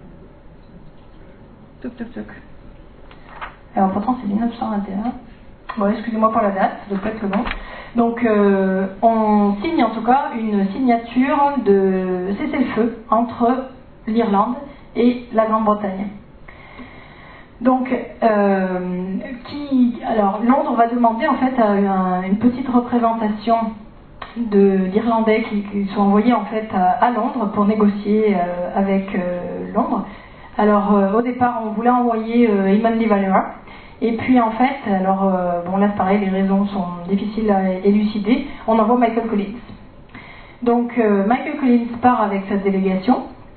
Toc toc toc. Alors pourtant c'est mille neuf cent vingt et un. Bon, excusez-moi pour la date, ça doit pas être le bon. Donc euh, on signe en tout cas une signature de cessez-le-feu entre l'Irlande et la Grande-Bretagne. Donc, euh, qui, alors Londres va demander en fait à un, une petite représentation de d'Irlandais qui, qui sont envoyés en fait à, à Londres pour négocier euh, avec euh, Londres. Alors euh, au départ on voulait envoyer euh, Eamon de Valera, et puis en fait, alors euh, bon là c'est pareil, les raisons sont difficiles à élucider, on envoie Michael Collins. Donc euh, Michael Collins part avec sa délégation,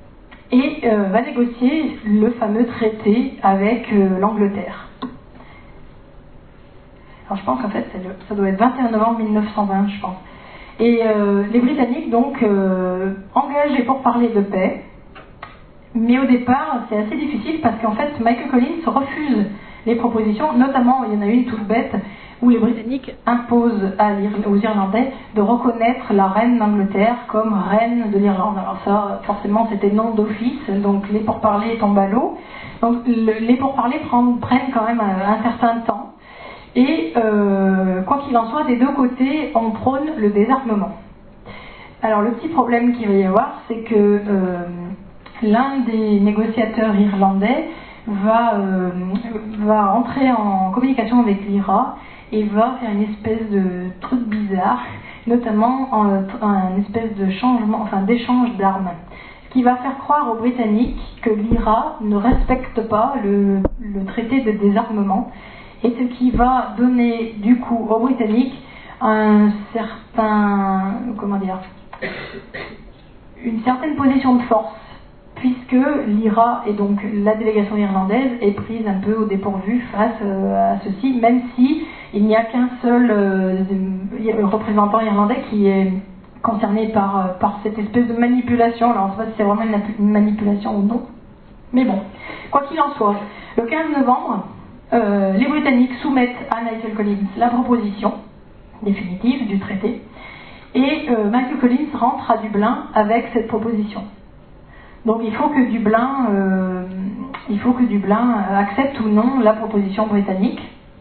et euh, va négocier le fameux traité avec euh, l'Angleterre. Alors je pense qu'en fait le, ça doit être vingt et un novembre mille neuf cent vingt, je pense. Et euh, les Britanniques donc euh, engagent les pourparlers de paix, mais au départ c'est assez difficile parce qu'en fait Michael Collins refuse les propositions, notamment il y en a une toute bête où les Britanniques imposent à aux Irlandais de reconnaître la reine d'Angleterre comme reine de l'Irlande. Alors ça, forcément, c'était non d'office, donc les pourparlers tombent à l'eau. Donc le, les pourparlers prennent, prennent quand même un, un certain temps. Et euh, quoi qu'il en soit, des deux côtés, on prône le désarmement. Alors le petit problème qu'il va y avoir, c'est que euh, l'un des négociateurs irlandais va, euh, va entrer en communication avec l'I R A et va faire une espèce de truc bizarre, notamment en, un espèce de changement, enfin d'échange d'armes, ce qui va faire croire aux Britanniques que l'I R A ne respecte pas le, le traité de désarmement, et ce qui va donner du coup aux Britanniques un certain, comment dire, une certaine position de force, puisque l'I R A et donc la délégation irlandaise est prise un peu au dépourvu face à ceci, même si il n'y a qu'un seul euh, représentant irlandais qui est concerné par, par cette espèce de manipulation. Alors on ne sait pas si c'est vraiment une, une manipulation ou non, mais bon, quoi qu'il en soit, le quinze novembre, euh, les Britanniques soumettent à Nigel Collins la proposition définitive du traité, et euh, Michael Collins rentre à Dublin avec cette proposition. Donc il faut que Dublin, euh, il faut que Dublin accepte ou non la proposition britannique.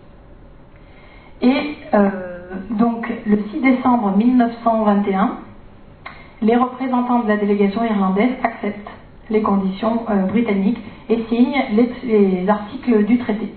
Et euh, donc le six décembre mille neuf cent vingt et un, les représentants de la délégation irlandaise acceptent les conditions euh, britanniques et signent les, les articles du traité.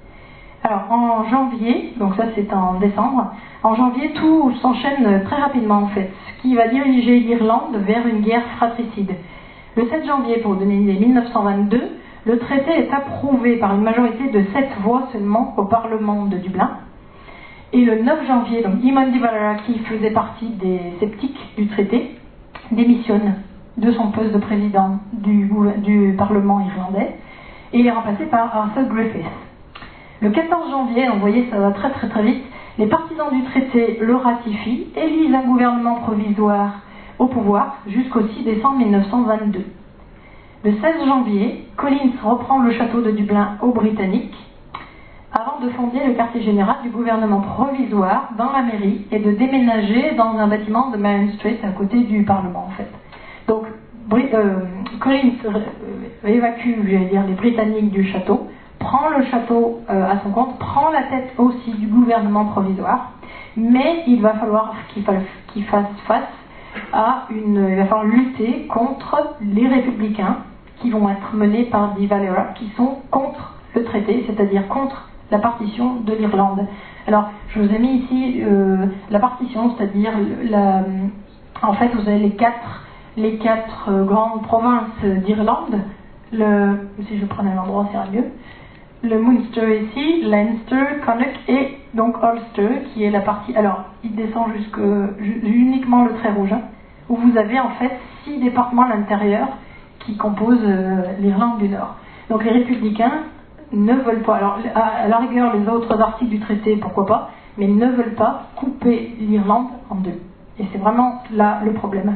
Alors en janvier, donc ça c'est en décembre, en janvier tout s'enchaîne très rapidement en fait, ce qui va diriger l'Irlande vers une guerre fratricide. Le sept janvier, pour donner une idée, mille neuf cent vingt-deux, le traité est approuvé par une majorité de sept voix seulement au Parlement de Dublin. Et le neuf janvier, donc Eamon de Valera, qui faisait partie des sceptiques du traité, démissionne de son poste de président du, du Parlement irlandais et il est remplacé par Arthur Griffith. Le quatorze janvier, donc vous voyez ça va très très très vite, les partisans du traité le ratifient, élisent un gouvernement provisoire au pouvoir jusqu'au six décembre mille neuf cent vingt-deux. Le seize janvier, Collins reprend le château de Dublin aux Britanniques avant de fonder le quartier général du gouvernement provisoire dans la mairie et de déménager dans un bâtiment de Marion Street à côté du Parlement en fait. Donc euh, Collins euh, évacue, je vais dire, les Britanniques du château, prend le château euh, à son compte, prend la tête aussi du gouvernement provisoire, mais il va falloir qu'il fasse, qu'il fasse face à une, il va falloir lutter contre les républicains qui vont être menés par de Valera, qui sont contre le traité, c'est-à-dire contre la partition de l'Irlande. Alors, je vous ai mis ici euh, la partition, c'est-à-dire la, en fait, vous avez les quatre, les quatre euh, grandes provinces d'Irlande. Le, si je prenais un endroit, c'est mieux. Le Munster ici, Leinster, Connacht et donc Ulster, qui est la partie. Alors, il descend jusque uniquement le trait rouge, hein, où vous avez en fait six départements à l'intérieur qui composent euh, l'Irlande du Nord. Donc, les républicains ne veulent pas, alors à la rigueur les autres articles du traité pourquoi pas, mais ne veulent pas couper l'Irlande en deux. Et c'est vraiment là le problème.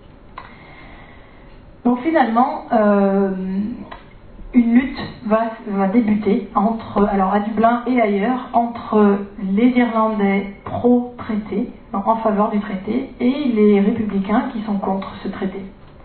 Donc finalement, euh, une lutte va, va débuter entre, alors à Dublin et ailleurs, entre les Irlandais pro-traité, en faveur du traité, et les républicains qui sont contre ce traité.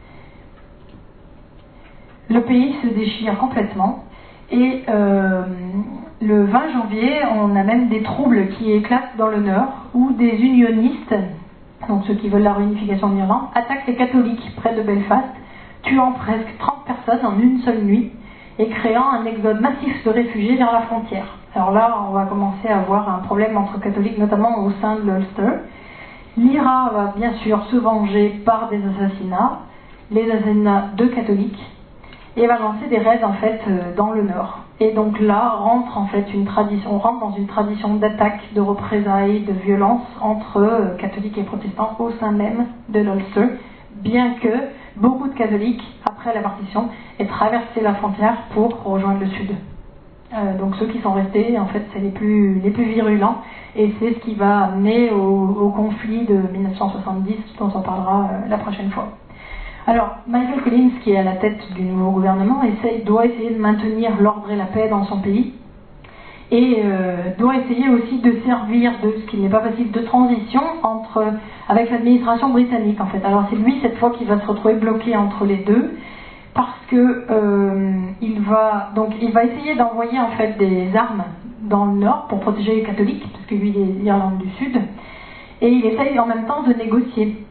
Le pays se déchire complètement. Et euh, le vingt janvier, on a même des troubles qui éclatent dans le Nord, où des unionistes, donc ceux qui veulent la réunification de l'Irlande, attaquent les catholiques près de Belfast, tuant presque trente personnes en une seule nuit, et créant un exode massif de réfugiés vers la frontière. Alors là, on va commencer à avoir un problème entre catholiques, notamment au sein de l'Ulster. L'I R A va bien sûr se venger par des assassinats, les assassinats de catholiques, et va lancer des raids en fait dans le nord. Et donc là rentre en fait une tradition, on rentre dans une tradition d'attaque, de représailles, de violence entre catholiques et protestants au sein même de l'Ulster, bien que beaucoup de catholiques, après après la partition et traverser la frontière pour rejoindre le sud. Euh, donc ceux qui sont restés, en fait, c'est les plus, les plus virulents, et c'est ce qui va amener au, au conflit de mille neuf cent soixante-dix, dont on parlera euh, la prochaine fois. Alors, Michael Collins, qui est à la tête du nouveau gouvernement, essaye, doit essayer de maintenir l'ordre et la paix dans son pays, et euh, doit essayer aussi de servir de ce qui n'est pas facile de transition entre, avec l'administration britannique, en fait. Alors c'est lui, cette fois, qui va se retrouver bloqué entre les deux, parce que euh, il va donc il va essayer d'envoyer en fait des armes dans le nord pour protéger les catholiques, parce que lui il est d'Irlande du Sud, et il essaye en même temps de négocier.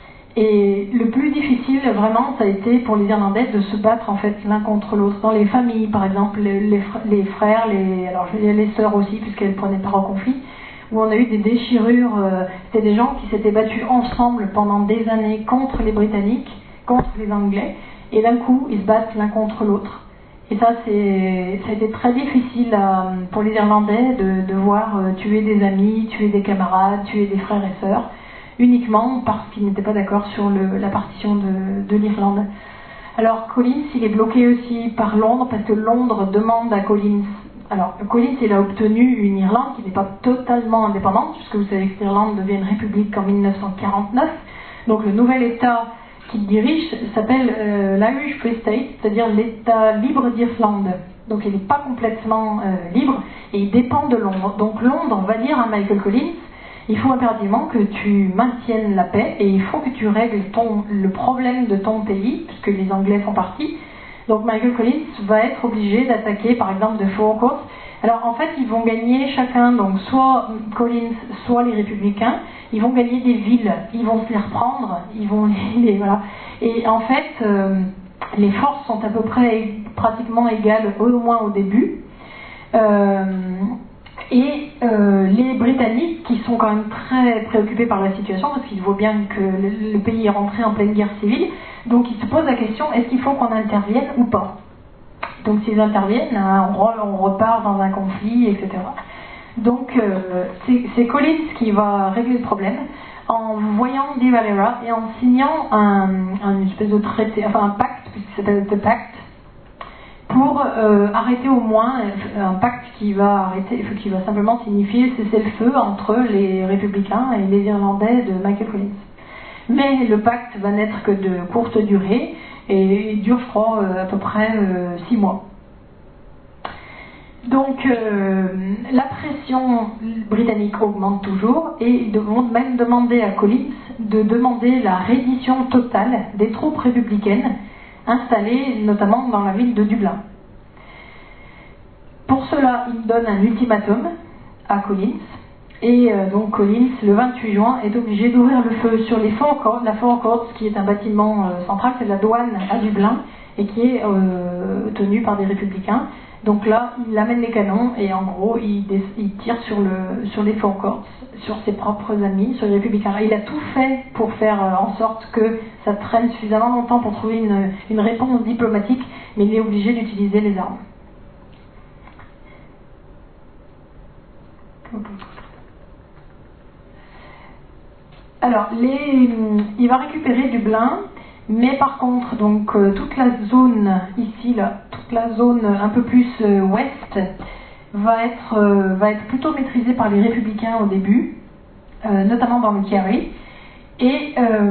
Et le plus difficile vraiment, ça a été pour les Irlandais de se battre en fait l'un contre l'autre dans les familles, par exemple les, les, les frères, les alors je veux dire les sœurs aussi, puisqu'elles prenaient part au conflit, où on a eu des déchirures. Euh, c'était des gens qui s'étaient battus ensemble pendant des années contre les Britanniques, contre les Anglais. Et d'un coup, ils se battent l'un contre l'autre. Et ça, c'est, ça a été très difficile à, pour les Irlandais de, de voir euh, tuer des amis, tuer des camarades, tuer des frères et sœurs, uniquement parce qu'ils n'étaient pas d'accord sur le, la partition de, de l'Irlande. Alors, Collins, il est bloqué aussi par Londres, parce que Londres demande à Collins... Alors, Collins, il a obtenu une Irlande qui n'est pas totalement indépendante, puisque vous savez que l'Irlande devient une république en mille neuf cent quarante-neuf. Donc, le nouvel État qu'il dirige s'appelle euh, l'Irish Free State, c'est-à-dire l'État libre d'Irlande. Donc il n'est pas complètement euh, libre et il dépend de Londres. Donc Londres va dire à Michael Collins, il faut impérativement que tu maintiennes la paix et il faut que tu règles ton, le problème de ton pays, puisque les Anglais font partie. Donc Michael Collins va être obligé d'attaquer par exemple de Four Courts. Alors en fait ils vont gagner chacun, donc soit Collins, soit les républicains, ils vont gagner des villes, ils vont se les reprendre, ils vont les, les voilà. Et en fait, euh, les forces sont à peu près pratiquement égales, au moins au début. Euh, et euh, les Britanniques, qui sont quand même très préoccupés par la situation, parce qu'ils voient bien que le, le pays est rentré en pleine guerre civile, donc ils se posent la question, est-ce qu'il faut qu'on intervienne ou pas? Donc s'ils interviennent, hein, on, re, on repart dans un conflit, et cetera. Donc euh, c'est Collins qui va régler le problème en voyant De Valera et en signant un, un espèce de traité, enfin un pacte, puisque ça s'appelle The Pact, pour euh, arrêter au moins un pacte qui va arrêter, qui va simplement signifier cessez-le-feu entre les républicains et les Irlandais de Michael Collins. Mais le pacte va n'être que de courte durée et il dure, je crois, à peu près euh, six mois. Donc euh, la pression britannique augmente toujours et ils vont même demander à Collins de demander la reddition totale des troupes républicaines installées notamment dans la ville de Dublin. Pour cela, il donne un ultimatum à Collins et euh, donc Collins, le vingt-huit juin, est obligé d'ouvrir le feu sur les Four Courts, la Four Courts qui est un bâtiment euh, central, c'est la douane à Dublin et qui est euh, tenu par des républicains. Donc là, il amène les canons et en gros, il, il tire sur, le, sur les Four Courts, sur ses propres amis, sur les républicains. Il a tout fait pour faire en sorte que ça traîne suffisamment longtemps pour trouver une, une réponse diplomatique, mais il est obligé d'utiliser les armes. Alors, les, il va récupérer Dublin. Mais par contre, donc euh, toute la zone ici, là, toute la zone un peu plus euh, ouest, va être, euh, va être plutôt maîtrisée par les républicains au début, euh, notamment dans le Kerry. Et euh,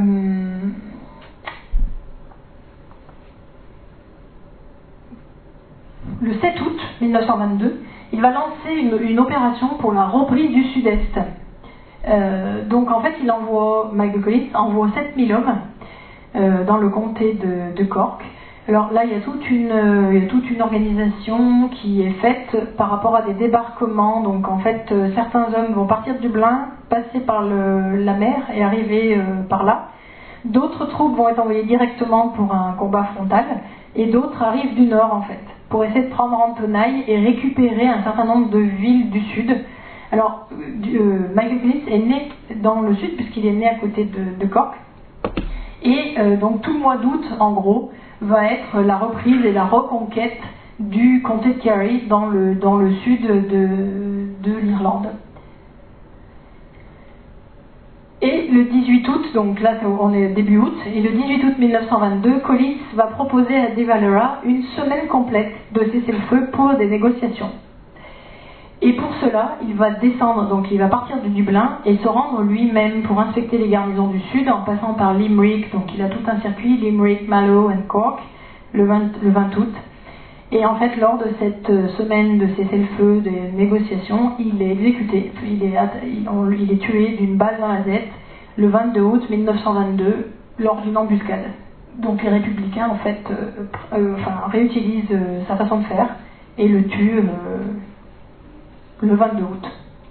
le sept août mille neuf cent vingt-deux, il va lancer une, une opération pour la reprise du sud-est. Euh, donc en fait, il envoie, Michael Collins envoie sept mille hommes dans le comté de, de Cork. Alors là, il y a toute une, euh, il y a toute une organisation qui est faite par rapport à des débarquements. Donc en fait, euh, certains hommes vont partir de Dublin, passer par le, la mer et arriver euh, par là. D'autres troupes vont être envoyées directement pour un combat frontal et d'autres arrivent du nord en fait, pour essayer de prendre en tenaille et récupérer un certain nombre de villes du sud. Alors, euh, Michael Collins est né dans le sud puisqu'il est né à côté de, de Cork. Et euh, donc tout le mois d'août, en gros, va être la reprise et la reconquête du comté de Kerry dans le, dans le sud de, de l'Irlande. Et le dix-huit août, donc là on est début août, et le dix-huit août mille neuf cent vingt-deux, Collins va proposer à De Valera une semaine complète de cessez-le-feu pour des négociations. Et pour cela, il va descendre, donc il va partir de Dublin et se rendre lui-même pour inspecter les garnisons du Sud en passant par Limerick, donc il a tout un circuit, Limerick, Mallow et Cork, le vingt, le vingt août. Et en fait, lors de cette semaine de cessez-le-feu, de négociations, il est exécuté, il est, il, on, il est tué d'une balle dans la tête le vingt-deux août mille neuf cent vingt-deux lors d'une embuscade. Donc les républicains, en fait, euh, euh, enfin, réutilisent euh, sa façon de faire et le tuent euh, le vingt-deux août.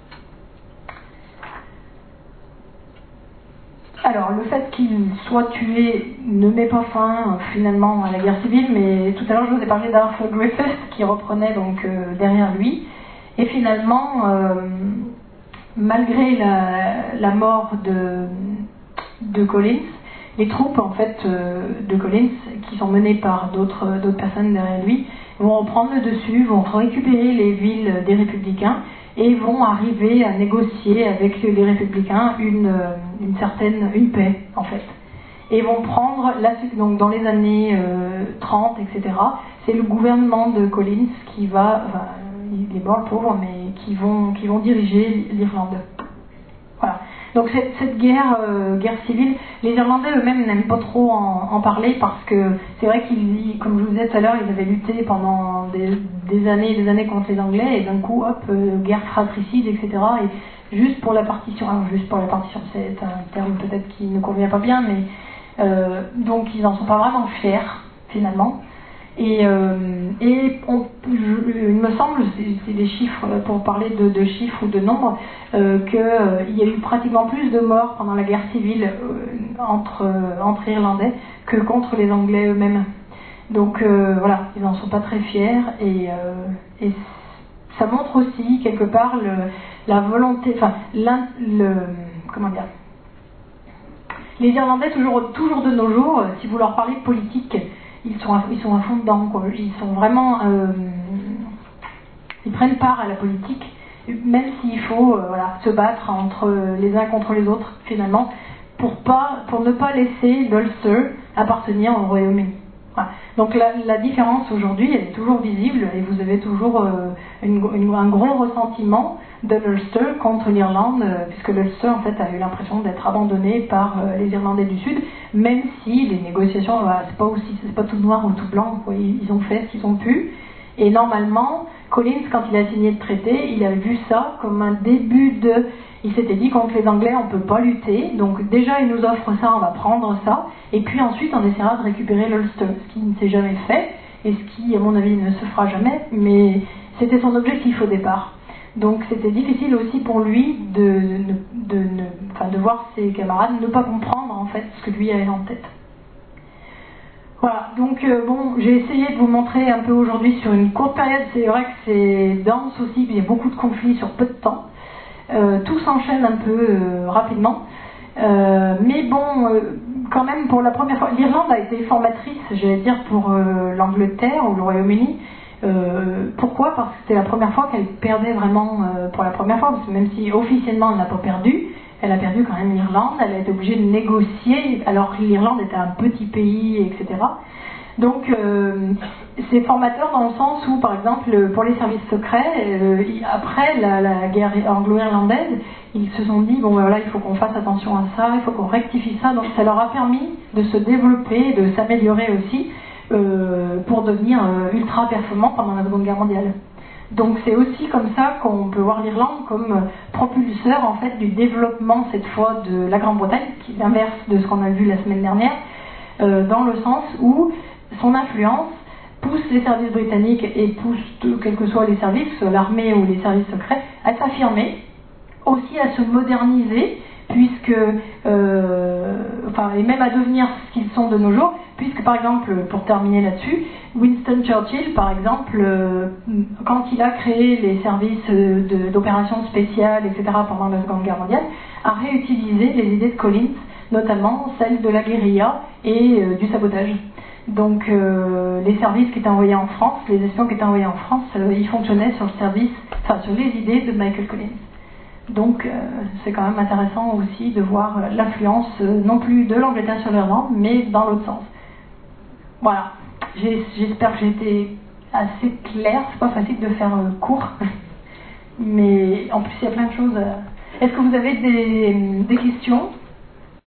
Alors, le fait qu'il soit tué ne met pas fin finalement à la guerre civile, mais tout à l'heure je vous ai parlé d'Arthur Griffith qui reprenait donc euh, derrière lui. Et finalement, euh, malgré la, la mort de, de Collins, les troupes en fait euh, de Collins, qui sont menées par d'autres, d'autres personnes derrière lui, vont reprendre le dessus, vont récupérer les villes des républicains et vont arriver à négocier avec les républicains une, une certaine une paix en fait. Et vont prendre, la, donc dans les années euh, trente, et cetera, c'est le gouvernement de Collins qui va, enfin, il est mort le pauvre, mais qui vont, qui vont diriger l'Irlande. Voilà. Donc cette, cette guerre, euh, guerre civile, les Irlandais eux-mêmes n'aiment pas trop en, en parler parce que c'est vrai qu'ils, comme je vous disais tout à l'heure, ils avaient lutté pendant des, des années et des années contre les Anglais et d'un coup, hop, euh, guerre fratricide, et cetera. Et juste pour la partition, alors juste pour la partition, c'est un terme peut-être qui ne convient pas bien, mais euh, donc ils n'en sont pas vraiment fiers finalement. Et, euh, et on, je, il me semble, c'est, c'est des chiffres, pour parler de, de chiffres ou de nombres, euh, qu'il euh, y a eu pratiquement plus de morts pendant la guerre civile euh, entre, euh, entre Irlandais que contre les Anglais eux-mêmes. Donc euh, voilà, ils n'en sont pas très fiers et, euh, et ça montre aussi quelque part le, la volonté, enfin, le, comment dire, les Irlandais toujours, toujours de nos jours, si vous leur parlez de politique, Ils sont, à, ils sont à fond dedans, quoi. Ils sont vraiment, euh, ils prennent part à la politique, même s'il faut, euh, voilà, se battre entre les uns contre les autres, finalement, pour pas, pour ne pas laisser l'Ulster appartenir au Royaume-Uni. Voilà. Donc la, la différence aujourd'hui, elle est toujours visible, et vous avez toujours euh, une, une, un gros ressentiment de l'Ulster contre l'Irlande, euh, puisque l'Ulster en fait a eu l'impression d'être abandonné par euh, les Irlandais du Sud, même si les négociations, voilà, c'est pas aussi, c'est pas tout noir ou tout blanc, quoi. Ils, ils ont fait ce qu'ils ont pu. Et normalement, Collins, quand il a signé le traité, il avait vu ça comme un début de... Il s'était dit contre les Anglais, on ne peut pas lutter, donc déjà ils nous offrent ça, on va prendre ça, et puis ensuite on essaiera de récupérer l'Ulster, ce qui ne s'est jamais fait, et ce qui, à mon avis, ne se fera jamais, mais c'était son objectif au départ. Donc c'était difficile aussi pour lui de, de, de, de, enfin, de voir ses camarades ne pas comprendre en fait ce que lui avait en tête. Voilà, donc euh, bon, j'ai essayé de vous montrer un peu aujourd'hui sur une courte période, c'est vrai que c'est dense aussi, il y a beaucoup de conflits sur peu de temps. Euh, tout s'enchaîne un peu euh, rapidement, euh, mais bon, euh, quand même pour la première fois, l'Irlande a été formatrice, j'allais dire, pour euh, l'Angleterre ou le Royaume-Uni. Euh, pourquoi ? Parce que c'était la première fois qu'elle perdait vraiment, euh, pour la première fois, parce que même si officiellement elle n'a pas perdu, elle a perdu quand même l'Irlande, elle a été obligée de négocier alors que l'Irlande était un petit pays, et cetera. Donc euh, c'est formateur dans le sens où, par exemple, pour les services secrets, euh, après la, la guerre anglo-irlandaise, ils se sont dit, bon ben voilà, il faut qu'on fasse attention à ça, il faut qu'on rectifie ça, donc ça leur a permis de se développer, de s'améliorer aussi, euh, pour devenir euh, ultra performants pendant la Seconde Guerre mondiale. Donc c'est aussi comme ça qu'on peut voir l'Irlande comme propulseur en fait du développement cette fois de la Grande-Bretagne, qui est l'inverse de ce qu'on a vu la semaine dernière, euh, dans le sens où son influence pousse les services britanniques et pousse, quels que soient les services, l'armée ou les services secrets, à s'affirmer, aussi à se moderniser, puisque, euh, enfin, et même à devenir ce qu'ils sont de nos jours, puisque par exemple, pour terminer là-dessus, Winston Churchill, par exemple, euh, quand il a créé les services de, d'opérations spéciales, et cetera, pendant la Seconde Guerre mondiale, a réutilisé les idées de Collins, notamment celles de la guérilla et euh, du sabotage. Donc euh, les services qui étaient envoyés en France, les espions qui étaient envoyés en France, euh, ils fonctionnaient sur le service, enfin sur les idées de Michael Collins. Donc euh, c'est quand même intéressant aussi de voir l'influence euh, non plus de l'Angleterre sur l'Irlande, mais dans l'autre sens. Voilà, J'ai, j'espère que j'ai été assez claire, c'est pas facile de faire euh, court, mais en plus il y a plein de choses. Euh... Est-ce que vous avez des, des questions ?